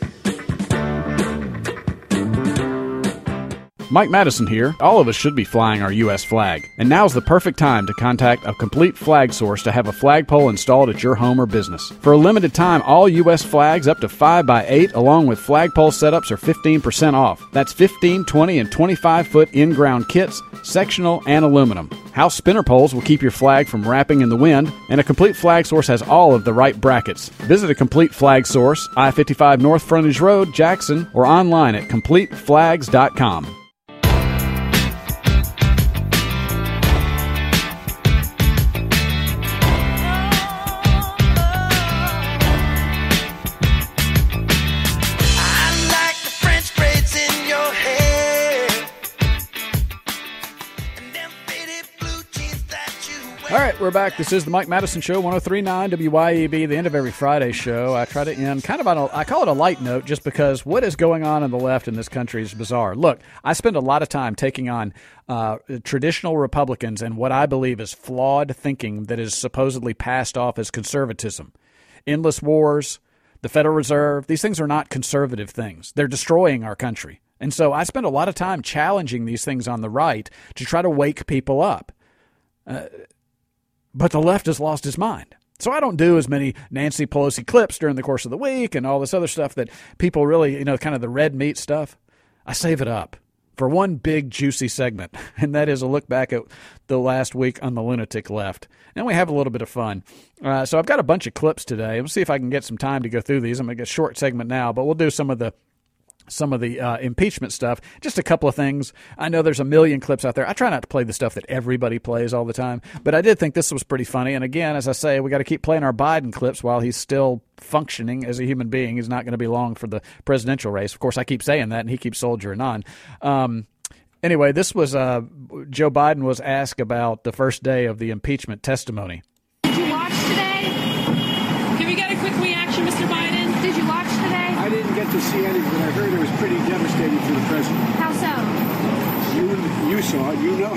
Mike Madison here. All of us should be flying our U.S. flag, and now's the perfect time to contact a complete flag source to have a flagpole installed at your home or business. For a limited time, all U.S. flags up to 5x8 along with flagpole setups are 15% off. That's 15, 20, and 25-foot in-ground kits, sectional, and aluminum. House spinner poles will keep your flag from wrapping in the wind, and a complete flag source has all of the right brackets. Visit a complete flag source, I-55 North Frontage Road, Jackson, or online at CompleteFlags.com. All right, we're back. This is the Mike Madison Show, 103.9 WYEB, the end of every Friday show. I try to end kind of on I call it a light note just because what is going on in the left in this country is bizarre. Look, I spend a lot of time taking on traditional Republicans and what I believe is flawed thinking that is supposedly passed off as conservatism. Endless wars, the Federal Reserve, these things are not conservative things. They're destroying our country. And so I spend a lot of time challenging these things on the right to try to wake people up. But the left has lost its mind. So I don't do as many Nancy Pelosi clips during the course of the week and all this other stuff that people really, kind of the red meat stuff. I save it up for one big juicy segment, and that is a look back at the last week on the lunatic left. And we have a little bit of fun. So I've got a bunch of clips today. We'll see if I can get some time to go through these. I'm going to get a short segment now, but we'll do some of the impeachment stuff. Just a couple of things. I know there's a million clips out there. I try not to play the stuff that everybody plays all the time, but I did think this was pretty funny. And again, as I say, we got to keep playing our Biden clips while he's still functioning as a human being. He's not going to be long for the presidential race. Of course, I keep saying that, and he keeps soldiering on. Anyway, this was Joe Biden was asked about the first day of the impeachment testimony. Did you watch today? Can we get a quick reaction, Mr. Biden? Did you watch today? I didn't get to see anything, but I heard it was pretty devastating for the president. How so? You saw it. You know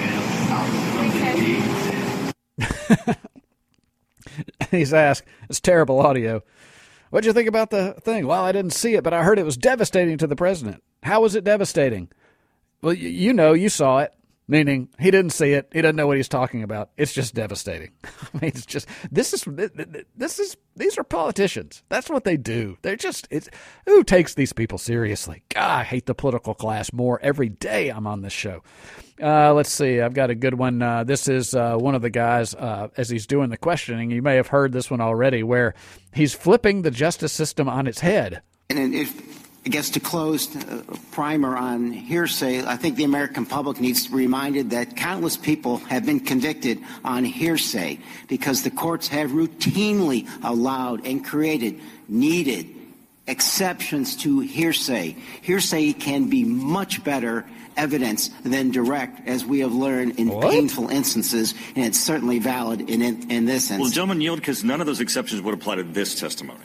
how so. He's asked, it's terrible audio. What'd you think about the thing? Well, I didn't see it, but I heard it was devastating to the president. How was it devastating? Well, you saw it. Meaning he didn't see it. He doesn't know what he's talking about. It's just devastating. I mean, it's just these are politicians. That's what they do. They're just who takes these people seriously? God, I hate the political class more every day I'm on this show. Let's see. I've got a good one. This is one of the guys as he's doing the questioning. You may have heard this one already, where he's flipping the justice system on its head. And if I guess to close, primer on hearsay, I think the American public needs to be reminded that countless people have been convicted on hearsay because the courts have routinely allowed and created needed exceptions to hearsay. Hearsay can be much better evidence than direct, as we have learned in painful instances, and it's certainly valid in this instance. Well, gentlemen, yield because none of those exceptions would apply to this testimony.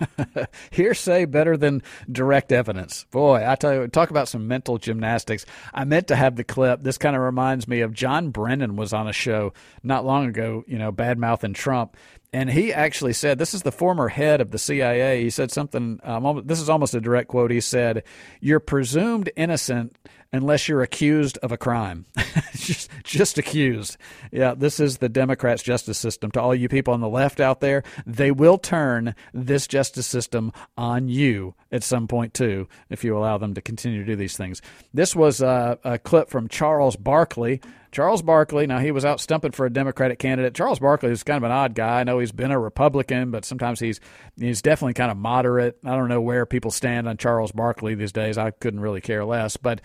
Hearsay better than direct evidence. Boy, I tell you, talk about some mental gymnastics. I meant to have the clip. This kind of reminds me of John Brennan was on a show not long ago, bad-mouthing Trump. And he actually said, this is the former head of the CIA, he said something, this is almost a direct quote. He said, "You're presumed innocent unless you're accused of a crime." just accused. Yeah, this is the Democrats' justice system. To all you people on the left out there, they will turn this justice system on you at some point, too, if you allow them to continue to do these things. This was a clip from Charles Barkley. Charles Barkley, now he was out stumping for a Democratic candidate. Charles Barkley is kind of an odd guy. I know he's been a Republican, but sometimes he's definitely kind of moderate. I don't know where people stand on Charles Barkley these days. I couldn't really care less. But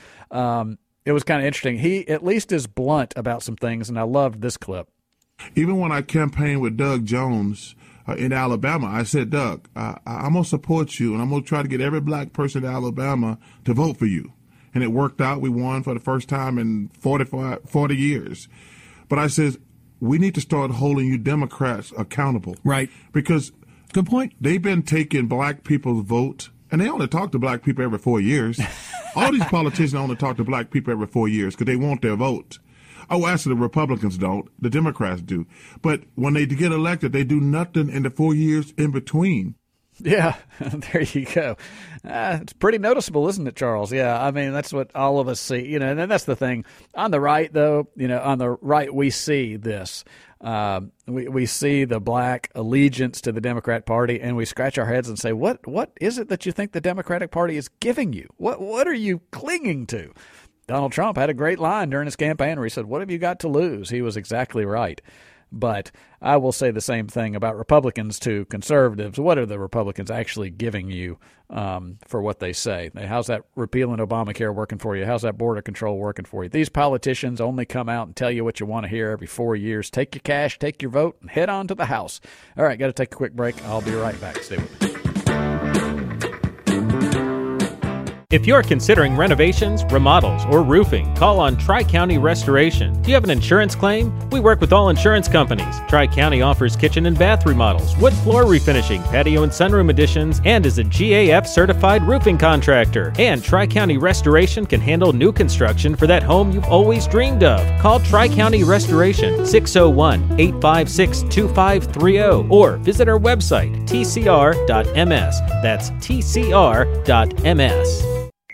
it was kind of interesting. He at least is blunt about some things, and I loved this clip. Even when I campaigned with Doug Jones in Alabama, I said, Doug, I'm going to support you, and I'm going to try to get every black person in Alabama to vote for you. And it worked out. We won for the first time in 40 years. But I said, we need to start holding you Democrats accountable. Right. Because good point. They've been taking black people's vote, and they only talk to black people every 4 years. All these politicians only talk to black people every 4 years because they want their vote. Oh, actually, the Republicans don't. The Democrats do. But when they get elected, they do nothing in the 4 years in between. Yeah, there you go. It's pretty noticeable, isn't it, Charles? Yeah, I mean, that's what all of us see. And then that's the thing. On the right, though, on the right, we see this. We see the black allegiance to the Democrat Party, and we scratch our heads and say, what is it that you think the Democratic Party is giving you? What are you clinging to? Donald Trump had a great line during his campaign where he said, "What have you got to lose?" He was exactly right. But I will say the same thing about Republicans to conservatives. What are the Republicans actually giving you for what they say? How's that repealing Obamacare working for you? How's that border control working for you? These politicians only come out and tell you what you want to hear every 4 years. Take your cash, take your vote, and head on to the House. All right, got to take a quick break. I'll be right back. Stay with me. If you're considering renovations, remodels, or roofing, call on Tri-County Restoration. Do you have an insurance claim? We work with all insurance companies. Tri-County offers kitchen and bath remodels, wood floor refinishing, patio and sunroom additions, and is a GAF-certified roofing contractor. And Tri-County Restoration can handle new construction for that home you've always dreamed of. Call Tri-County Restoration, 601-856-2530, or visit our website, tcr.ms. That's tcr.ms.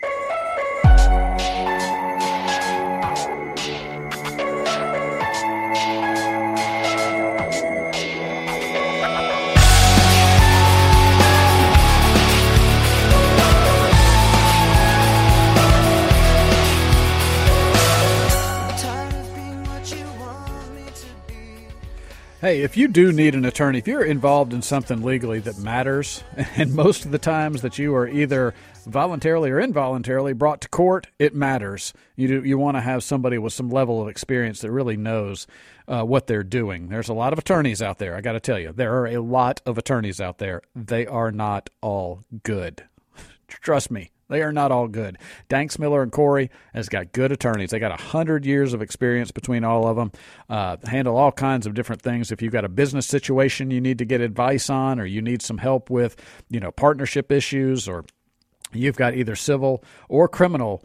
Hey, if you do need an attorney, if you're involved in something legally that matters, and most of the times that you are either voluntarily or involuntarily brought to court, it matters. You want to have somebody with some level of experience that really knows what they're doing. There's a lot of attorneys out there. I got to tell you, there are a lot of attorneys out there. They are not all good. Trust me. They are not all good. Danks, Miller, and Corey has got good attorneys. They got 100 years of experience between all of them, handle all kinds of different things. If you've got a business situation you need to get advice on, or you need some help with, partnership issues, or you've got either civil or criminal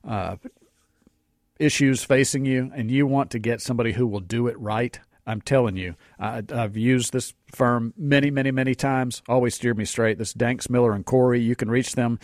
issues facing you, and you want to get somebody who will do it right, I'm telling you, I've used this firm many, many, many times. Always steered me straight. This Danks, Miller, and Corey. You can reach them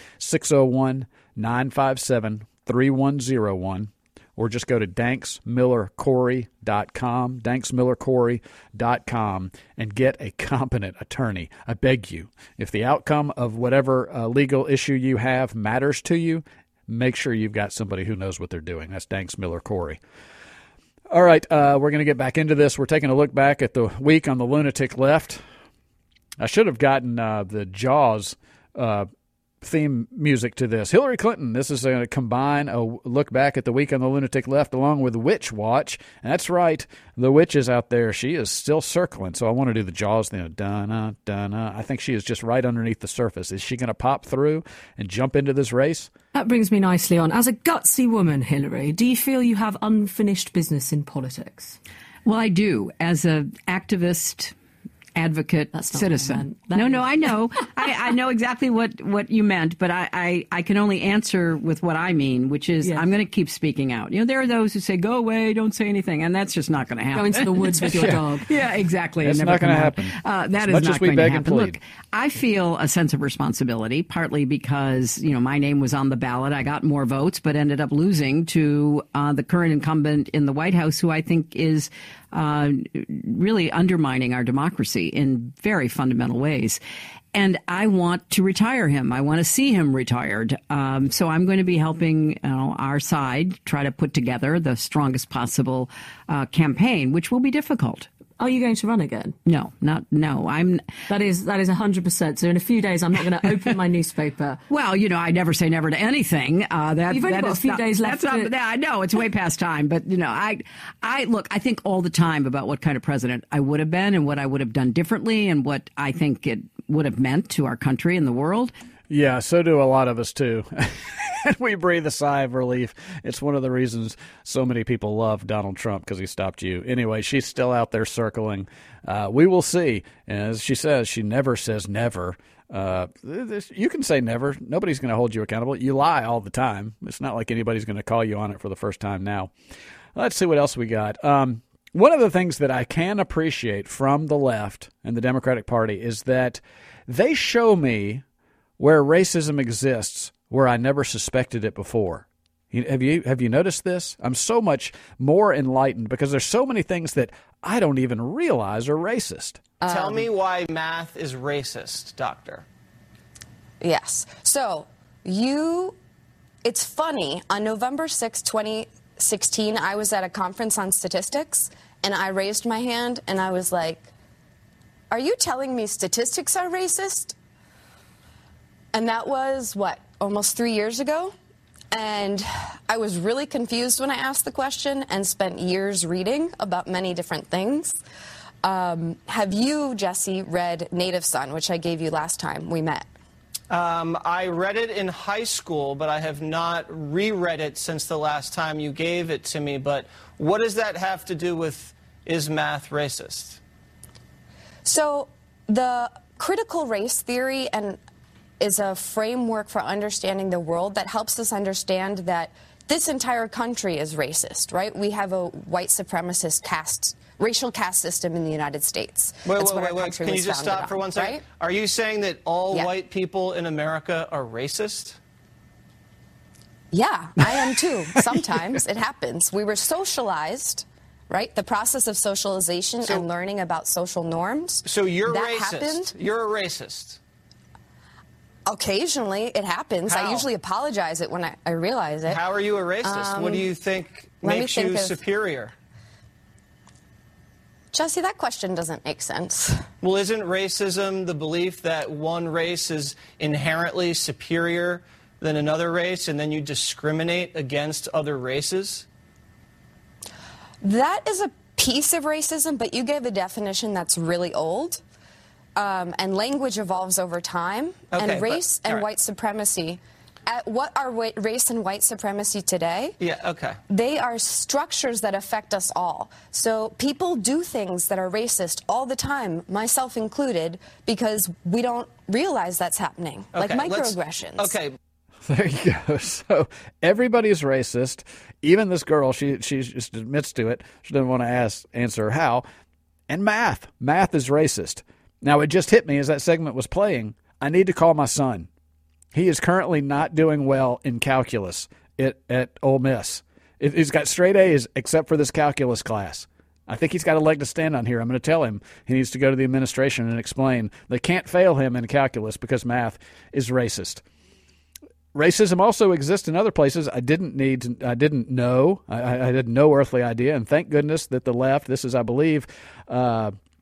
601-957-3101, or just go to danksmillercorey.com, danksmillercorey.com, and get a competent attorney. I beg you, if the outcome of whatever legal issue you have matters to you, make sure you've got somebody who knows what they're doing. That's Danks, Miller, Corey. All right, we're going to get back into this. We're taking a look back at the week on the lunatic left. I should have gotten the Jaws theme music to this. Hillary Clinton. This is going to combine a look back at the week on the lunatic left along with Witch Watch. And that's right. The witch is out there. She is still circling. So I want to do the Jaws thing. Dun-na, dun-na. I think she is just right underneath the surface. Is she going to pop through and jump into this race? That brings me nicely on. As a gutsy woman, Hillary, do you feel you have unfinished business in politics? Well, I do. As an activist, advocate, citizen. No, I know. I know exactly what you meant, but I can only answer with what I mean, which is I'm going to keep speaking out. There are those who say, go away, don't say anything, and that's just not going to happen. Go into the woods with your dog. Yeah, exactly. It's not going to happen. That is not going to happen. Look, I feel a sense of responsibility, partly because, my name was on the ballot. I got more votes, but ended up losing to the current incumbent in the White House, who I think is really undermining our democracy in very fundamental ways. And I want to retire him. I want to see him retired. So I'm going to be helping our side try to put together the strongest possible campaign, which will be difficult. Are you going to run again? No. That is 100%. So in a few days, I'm not going to open my newspaper. Well, I never say never to anything. You've only got a few days left. I know it's way past time, but I think all the time about what kind of president I would have been and what I would have done differently and what I think it would have meant to our country and the world. Yeah, so do a lot of us too. And we breathe a sigh of relief. It's one of the reasons so many people love Donald Trump, because he stopped you. Anyway, she's still out there circling. We will see. As she says, she never says never. You can say never. Nobody's going to hold you accountable. You lie all the time. It's not like anybody's going to call you on it for the first time now. Let's see what else we got. One of the things that I can appreciate from the left and the Democratic Party is that they show me where racism exists where I never suspected it before. Have you noticed this? I'm so much more enlightened because there's so many things that I don't even realize are racist. Tell me why math is racist, Doctor. Yes. So, it's funny, on November 6, 2016, I was at a conference on statistics, and I raised my hand, and I was like, are you telling me statistics are racist? And that was, almost 3 years ago? And I was really confused when I asked the question and spent years reading about many different things. Have you, Jesse, read Native Son, which I gave you last time we met? I read it in high school, but I have not reread it since the last time you gave it to me. But what does that have to do with is math racist? So the critical race theory is a framework for understanding the world that helps us understand that this entire country is racist, right? We have a white supremacist racial caste system in the United States. Wait. Can you just stop for 1 second? Right? Are you saying that all white people in America are racist? Yeah, I am too. Sometimes it happens. We were socialized, right? The process of socialization and learning about social norms. So you're that racist. Happened. You're a racist. Occasionally, it happens. How? I usually apologize it when I realize it. How are you a racist? What do you think makes you superior? Jesse, that question doesn't make sense. Well, isn't racism the belief that one race is inherently superior than another race, and then you discriminate against other races? That is a piece of racism, but you gave a definition that's really old. And language evolves over time. Okay, and race and white supremacy. What are race and white supremacy today? Yeah, okay. They are structures that affect us all. So people do things that are racist all the time, myself included, because we don't realize that's happening. Okay, like microaggressions. Okay. There you go. So everybody's racist. Even this girl, she just admits to it. She doesn't want to answer how. And math. Math is racist. Now, it just hit me as that segment was playing. I need to call my son. He is currently not doing well in calculus at Ole Miss. He's got straight A's except for this calculus class. I think he's got a leg to stand on here. I'm going to tell him he needs to go to the administration and explain they can't fail him in calculus because math is racist. Racism also exists in other places. I didn't know. I had no earthly idea, and thank goodness that the left, this is, I believe,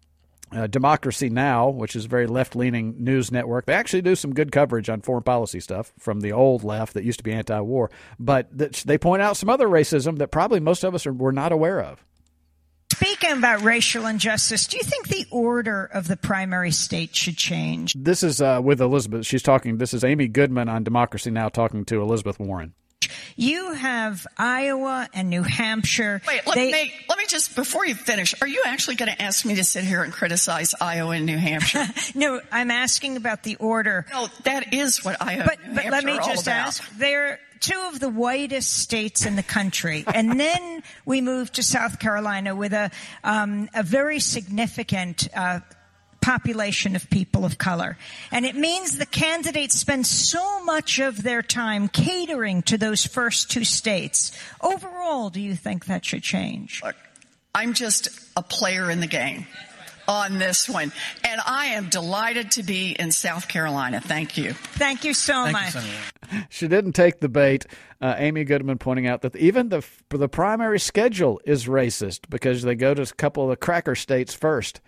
Democracy Now!, which is a very left-leaning news network. They actually do some good coverage on foreign policy stuff from the old left that used to be anti-war. But they point out some other racism that probably most of us were not aware of. Speaking about racial injustice, do you think the order of the primary state should change? This is with Elizabeth. She's talking. This is Amy Goodman on Democracy Now! Talking to Elizabeth Warren. You have Iowa and New Hampshire. Wait, let me just, before you finish, are you actually going to ask me to sit here and criticize Iowa and New Hampshire? No, I'm asking about the order. No, that is what Iowa and New Hampshire let me are just all about. ask. They're two of the whitest states in the country. And then we moved to South Carolina with a very significant population of people of color. And it means the candidates spend so much of their time catering to those first two states. Overall, do you think that should change? Look, I'm just a player in the game on this one. And I am delighted to be in South Carolina. Thank you. Thank you so much. She didn't take the bait. Amy Goodman pointing out that even the primary schedule is racist because they go to a couple of the cracker states first.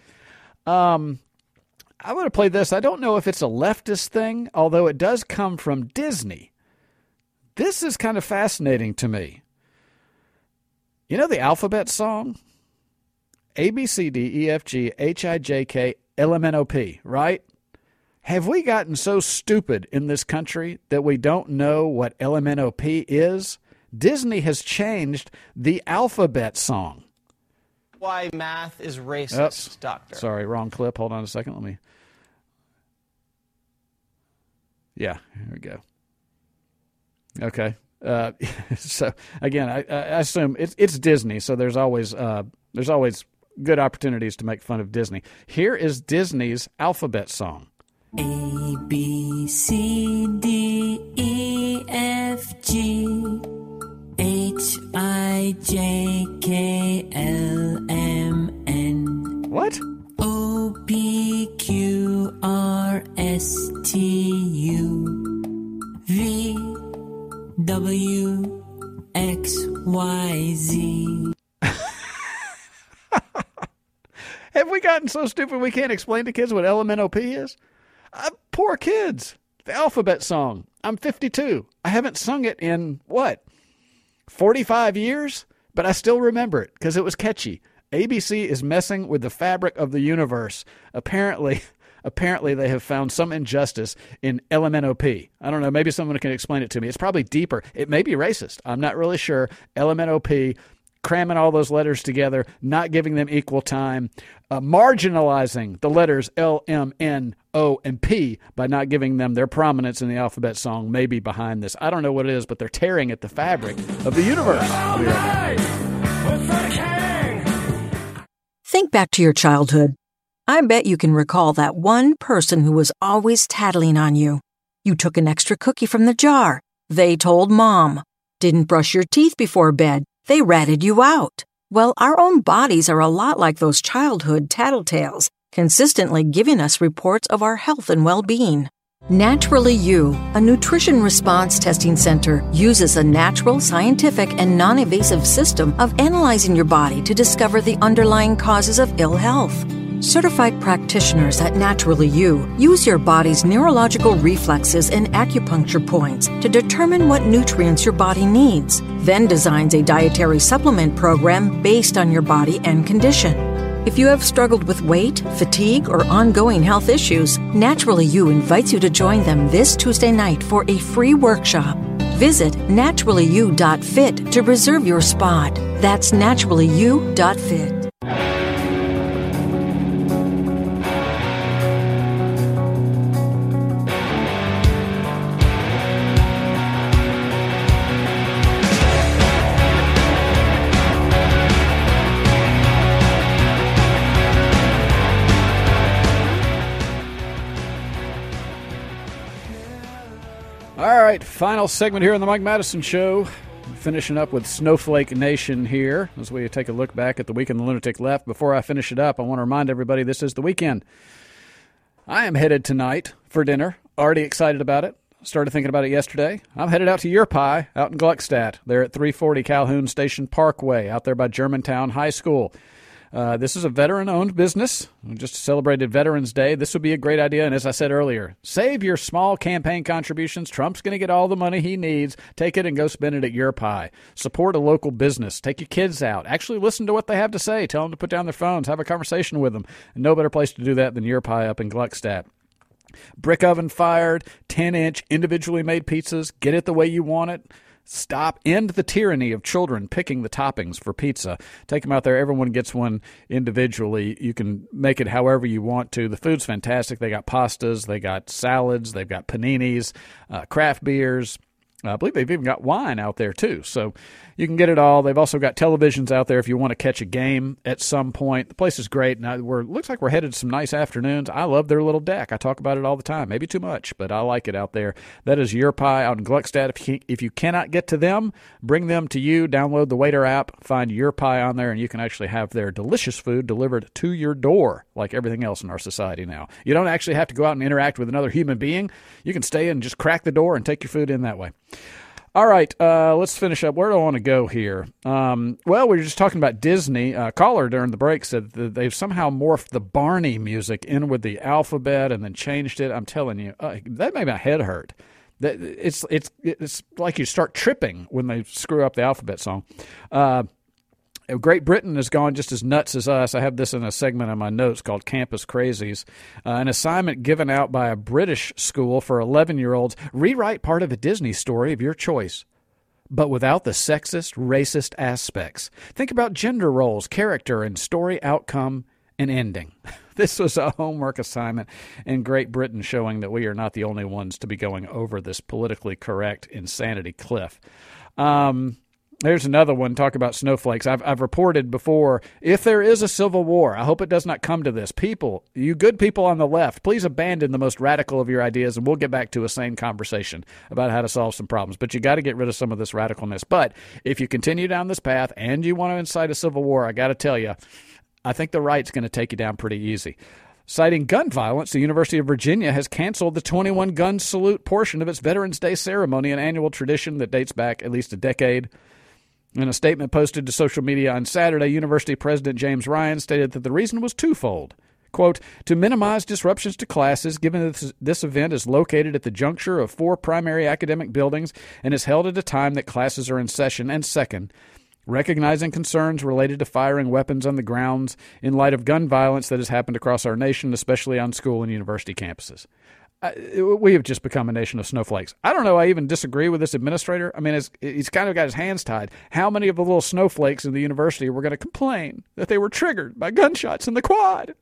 I want to play this. I don't know if it's a leftist thing, although it does come from Disney. This is kind of fascinating to me. You know the alphabet song? A, B, C, D, E, F, G, H, I, J, K, L, M, N, O, P, right? Have we gotten so stupid in this country that we don't know what L, M, N, O, P is? Disney has changed the alphabet song. Why math is racist, Doctor. Sorry, wrong clip. Hold on a second. Let me. Yeah, here we go. Okay. So again, I assume it's Disney, so there's always good opportunities to make fun of Disney. Here is Disney's alphabet song. A, B, C, D, E, F, G, H, I, J, K, L, M, N. What? O, P, Q, R, S, T, U, V, W, X, Y, Z. Have we gotten so stupid we can't explain to kids what LMNOP is? Poor kids. The alphabet song. I'm 52. I haven't sung it in, 45 years? But I still remember it because it was catchy. ABC is messing with the fabric of the universe. Apparently they have found some injustice in LMNOP. I don't know. Maybe someone can explain it to me. It's probably deeper. It may be racist. I'm not really sure. LMNOP, cramming all those letters together, not giving them equal time, marginalizing the letters L, M, N, O, and P by not giving them their prominence in the alphabet song may be behind this. I don't know what it is, but they're tearing at the fabric of the universe. I'll be right back. Think back to your childhood. I bet you can recall that one person who was always tattling on you. You took an extra cookie from the jar. They told Mom. Didn't brush your teeth before bed. They ratted you out. Well, our own bodies are a lot like those childhood tattletales, consistently giving us reports of our health and well-being. Naturally You, a nutrition response testing center, uses a natural, scientific, and non-invasive system of analyzing your body to discover the underlying causes of ill health. Certified practitioners at Naturally You use your body's neurological reflexes and acupuncture points to determine what nutrients your body needs, then designs a dietary supplement program based on your body and condition. If you have struggled with weight, fatigue, or ongoing health issues, Naturally You invites you to join them this Tuesday night for a free workshop. Visit naturallyu.fit to reserve your spot. That's naturallyu.fit. All right, final segment here on the Mike Madison Show. Finishing up with Snowflake Nation here as we take a look back at the weekend the lunatic left. Before I finish it up, I want to remind everybody this is the weekend. I am headed tonight for dinner. Already excited about it. Started thinking about it yesterday. I'm headed out to Your Pie out in Gluckstadt. They're at 340 Calhoun Station Parkway out there by Germantown High School. This is a veteran-owned business. We just celebrated Veterans Day. This would be a great idea. And as I said earlier, save your small campaign contributions. Trump's going to get all the money he needs. Take it and go spend it at Your Pie. Support a local business. Take your kids out. Actually listen to what they have to say. Tell them to put down their phones. Have a conversation with them. And no better place to do that than Your Pie up in Gluckstadt. Brick oven fired, 10-inch individually made pizzas. Get it the way you want it. End the tyranny of children picking the toppings for pizza. Take them out there. Everyone gets one individually. You can make it however you want to. The food's fantastic. They got pastas. They got salads. They've got paninis, craft beers. I believe they've even got wine out there, too. So you can get it all. They've also got televisions out there if you want to catch a game at some point. The place is great. Now, looks like we're headed to some nice afternoons. I love their little deck. I talk about it all the time. Maybe too much, but I like it out there. That is Your Pie out in Gluckstadt. If you cannot get to them, bring them to you. Download the Waiter app. Find Your Pie on there, and you can actually have their delicious food delivered to your door, like everything else in our society now. You don't actually have to go out and interact with another human being. You can stay and just crack the door and take your food in that way. All right, let's finish up. Where do I want to go here? Well, we were just talking about Disney. A caller during the break said that they've somehow morphed the Barney music in with the alphabet and then changed it. I'm telling you, that made my head hurt. It's like you start tripping when they screw up the alphabet song. Great Britain has gone just as nuts as us. I have this in a segment on my notes called Campus Crazies. An assignment given out by a British school for 11-year-olds. Rewrite part of a Disney story of your choice, but without the sexist, racist aspects. Think about gender roles, character, and story outcome and ending. This was a homework assignment in Great Britain, showing that we are not the only ones to be going over this politically correct insanity cliff. There's another one. Talk about snowflakes. I've reported before, if there is a civil war, I hope it does not come to this. People, you good people on the left, please abandon the most radical of your ideas, and we'll get back to a sane conversation about how to solve some problems. But you got to get rid of some of this radicalness. But if you continue down this path and you want to incite a civil war, I got to tell you, I think the right's going to take you down pretty easy. Citing gun violence, the University of Virginia has canceled the 21-gun salute portion of its Veterans Day ceremony, an annual tradition that dates back at least a decade. In a statement posted to social media on Saturday, University President James Ryan stated that the reason was twofold. Quote, to minimize disruptions to classes, given this event is located at the juncture of 4 primary academic buildings and is held at a time that classes are in session, and second, recognizing concerns related to firing weapons on the grounds in light of gun violence that has happened across our nation, especially on school and university campuses. We have just become a nation of snowflakes. I don't know. I even disagree with this administrator. I mean, he's kind of got his hands tied. How many of the little snowflakes in the university were going to complain that they were triggered by gunshots in the quad?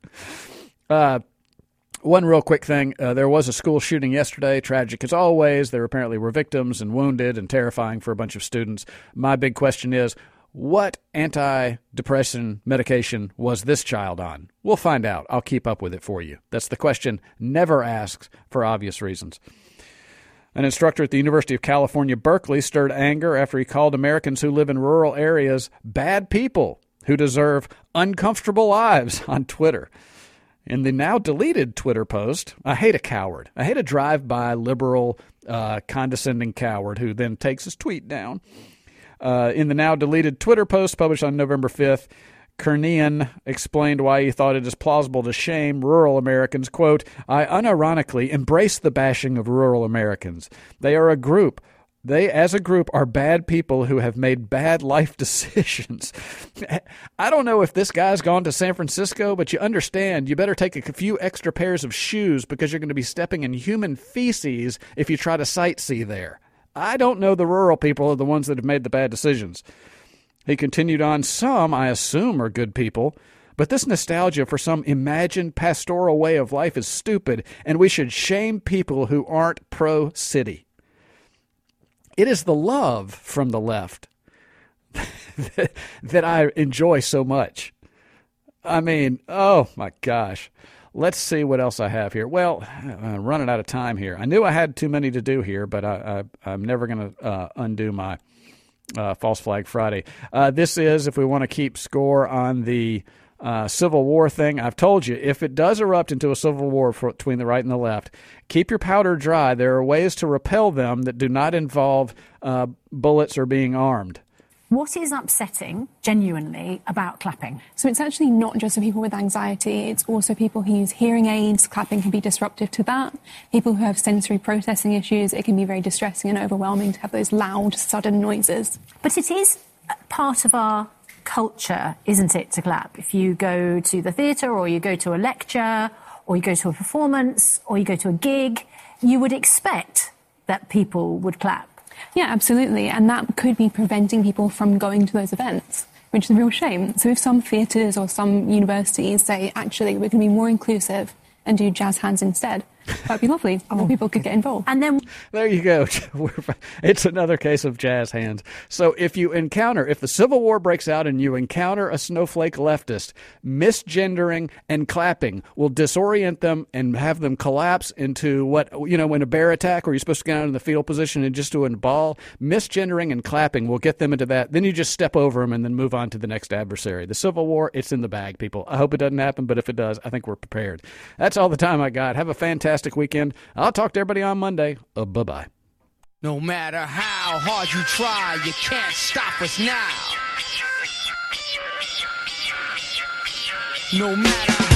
One real quick thing. There was a school shooting yesterday. Tragic as always. There apparently were victims and wounded and terrifying for a bunch of students. My big question is, what antidepressant medication was this child on? We'll find out. I'll keep up with it for you. That's the question never asked for obvious reasons. An instructor at the University of California, Berkeley, stirred anger after he called Americans who live in rural areas bad people who deserve uncomfortable lives on Twitter. In the now deleted Twitter post, I hate a coward. I hate a drive-by liberal, condescending coward who then takes his tweet down. In the now deleted Twitter post published on November 5th, Kernian explained why he thought it is plausible to shame rural Americans. Quote, I unironically embrace the bashing of rural Americans. They are a group. They, as a group, are bad people who have made bad life decisions. I don't know if this guy's gone to San Francisco, but you understand you better take a few extra pairs of shoes because you're going to be stepping in human feces if you try to sightsee there. I don't know the rural people are the ones that have made the bad decisions. He continued on, some, I assume, are good people, but this nostalgia for some imagined pastoral way of life is stupid, and we should shame people who aren't pro-city. It is the love from the left that I enjoy so much. I mean, oh my gosh. Let's see what else I have here. Well, I'm running out of time here. I knew I had too many to do here, but I'm never going to undo my False Flag Friday. This is, if we want to keep score on the Civil War thing, I've told you, if it does erupt into a civil war between the right and the left, keep your powder dry. There are ways to repel them that do not involve bullets or being armed. What is upsetting, genuinely, about clapping? So it's actually not just for people with anxiety, it's also people who use hearing aids. Clapping can be disruptive to that. People who have sensory processing issues, it can be very distressing and overwhelming to have those loud, sudden noises. But it is part of our culture, isn't it, to clap? If you go to the theatre or you go to a lecture or you go to a performance or you go to a gig, you would expect that people would clap. Yeah, absolutely. And that could be preventing people from going to those events, which is a real shame. So if some theatres or some universities say, actually, we're going to be more inclusive and do jazz hands instead, that'd be lovely. More people could get involved. And then there you go. It's another case of jazz hands. So if the Civil War breaks out and you encounter a snowflake leftist, misgendering and clapping will disorient them and have them collapse into in a bear attack where you're supposed to get out in the fetal position and just do a ball. Misgendering and clapping will get them into that. Then you just step over them and then move on to the next adversary. The Civil War, it's in the bag, people. I hope it doesn't happen, but if it does, I think we're prepared. That's all the time I got. Have a fantastic weekend. I'll talk to everybody on Monday. Bye-bye. No matter how hard you try, you can't stop us now. No matter